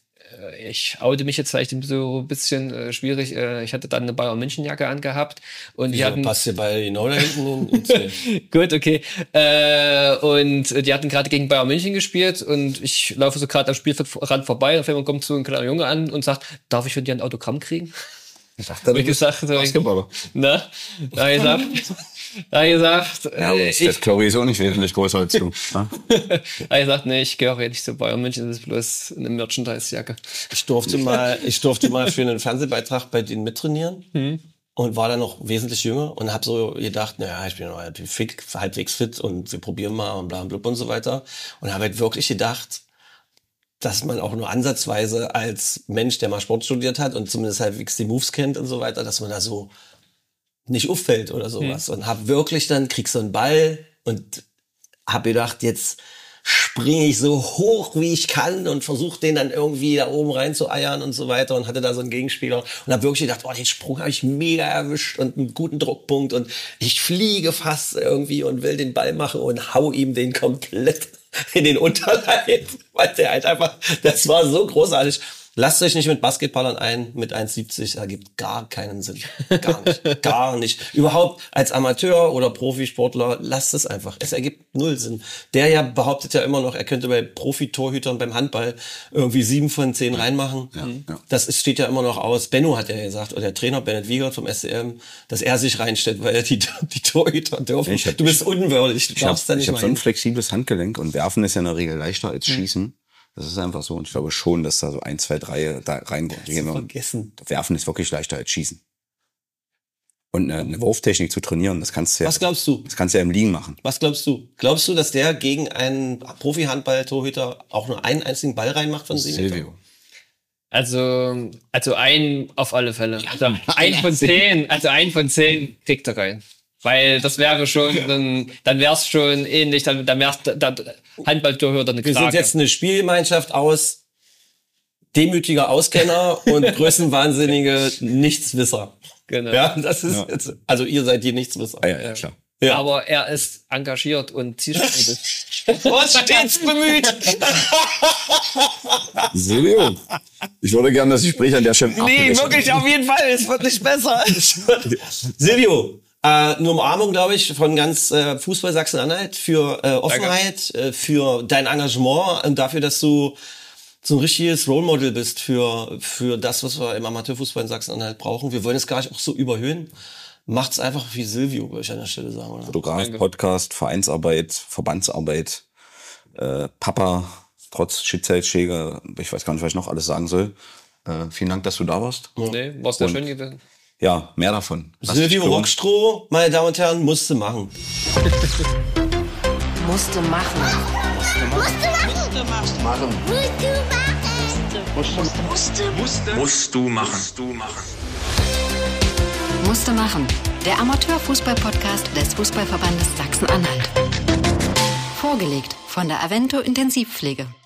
S5: Ich oute mich jetzt vielleicht so ein bisschen äh, schwierig. Äh, ich hatte dann eine Bayern München Jacke angehabt und die
S3: Wieso,
S5: hatten
S3: passt dir bei genau da hinten hin?
S5: gut, okay. Äh, und die hatten gerade gegen Bayern München gespielt und ich laufe so gerade am Spielrand vorbei. Auf einmal kommt so ein kleiner Junge an und sagt, darf ich von dir ein Autogramm kriegen?
S4: Ich dachte,
S5: ich gesagt, so,
S4: Basketballer.
S5: Na, da hab ich gesagt, da hab ich gesagt,
S4: ja,
S5: äh,
S4: ich, Chloe ist auch nicht wesentlich größer als du.
S5: da hab ich gesagt, nee, ich gehöre nicht zu Bayern München, das ist bloß eine Merchandise-Jacke.
S3: Ich durfte mal, ich durfte mal für einen Fernsehbeitrag bei denen mittrainieren.
S5: Hm.
S3: Und war dann noch wesentlich jünger und habe so gedacht, naja, ich bin noch halbwegs fit, halbwegs fit und wir probieren mal und bla bla und so weiter. Und habe halt wirklich gedacht, dass man auch nur ansatzweise als Mensch, der mal Sport studiert hat und zumindest halbwegs die Moves kennt und so weiter, dass man da so nicht auffällt oder sowas. Mhm. Und hab wirklich dann, krieg so einen Ball und hab gedacht, jetzt springe ich so hoch, wie ich kann und versuche den dann irgendwie da oben rein zu eiern und so weiter und hatte da so einen Gegenspieler und hab wirklich gedacht, oh, den Sprung habe ich mega erwischt und einen guten Druckpunkt und ich fliege fast irgendwie und will den Ball machen und hau ihm den komplett in den Unterleib, weil der halt einfach, das war so großartig. Lasst euch nicht mit Basketballern ein, mit eins siebzig, ergibt gar keinen Sinn. Gar nicht, gar nicht. Überhaupt als Amateur oder Profisportler, lasst es einfach. Es ergibt null Sinn. Der ja behauptet ja immer noch, er könnte bei Profitorhütern beim Handball irgendwie sieben von zehn reinmachen.
S4: Ja, ja.
S3: Das ist, steht ja immer noch aus. Benno hat ja gesagt, oder der Trainer Bennett Wiegert vom S C M, dass er sich reinstellt, weil er die, die Torhüter dürfen.
S4: Hab,
S3: du bist unwürdig. Du
S4: ich habe
S3: da nicht
S4: hab so ein flexibles Handgelenk und werfen ist ja in der Regel leichter als schießen. Das ist einfach so. Und ich glaube schon, dass da so ein, zwei, drei da reingehen.
S3: Vergessen.
S4: Werfen ist wirklich leichter als Schießen. Und eine, eine Wurftechnik zu trainieren, das kannst du ja.
S3: Was glaubst du?
S4: Das kannst du ja im Liegen machen.
S3: Was glaubst du? Glaubst du, dass der gegen einen Profi-Handball-Torhüter auch nur einen einzigen Ball reinmacht von sieben Metern?
S4: Silvio.
S5: Also, also ein auf alle Fälle. Also ein von zehn, also ein von zehn kriegt er rein. Weil das wäre schon, dann, dann wäre es schon ähnlich, dann, dann wäre es Handballtorhüter eine Krake.
S3: Wir sind jetzt eine Spielgemeinschaft aus demütiger Auskenner und größenwahnsinnige Nichtswisser.
S5: Genau.
S3: Ja, das ist
S4: Ja.
S3: jetzt, also ihr seid die Nichtswisser.
S4: Ah, ja, ja, klar.
S3: Ja.
S5: Aber er ist engagiert und zielstrebig.
S3: Und stets bemüht.
S4: Silvio, ich würde gerne das Gespräch an der Stelle
S3: Nee, wirklich, auf jeden Fall. Es wird nicht besser. Silvio, äh, eine Umarmung, glaube ich, von ganz äh, Fußball Sachsen-Anhalt für äh, Offenheit, äh, für dein Engagement und dafür, dass du so ein richtiges Role Model bist für für das, was wir im Amateurfußball in Sachsen-Anhalt brauchen. Wir wollen es gar nicht auch so überhöhen. Macht's einfach wie Silvio, würde ich an der Stelle sagen. Oder?
S4: Fotograf, Podcast, Vereinsarbeit, Verbandsarbeit, äh, Papa, trotz Schicksalsschläge, ich weiß gar nicht, was ich noch alles sagen soll. Äh, vielen Dank, dass du da warst.
S5: Nee, war's sehr
S4: Und-
S5: schön gewesen.
S4: Ja, mehr davon. Lass dich
S3: Silvio
S4: kümmern.
S3: Rockstroh, meine Damen und Herren, musste machen.
S1: Musste machen.
S2: Machen. Musste. Musste. Musst du machen. Musst du machen.
S1: Musste machen. Der Amateurfußball-Podcast des Fußballverbandes Sachsen-Anhalt. Vorgelegt von der Avento Intensivpflege.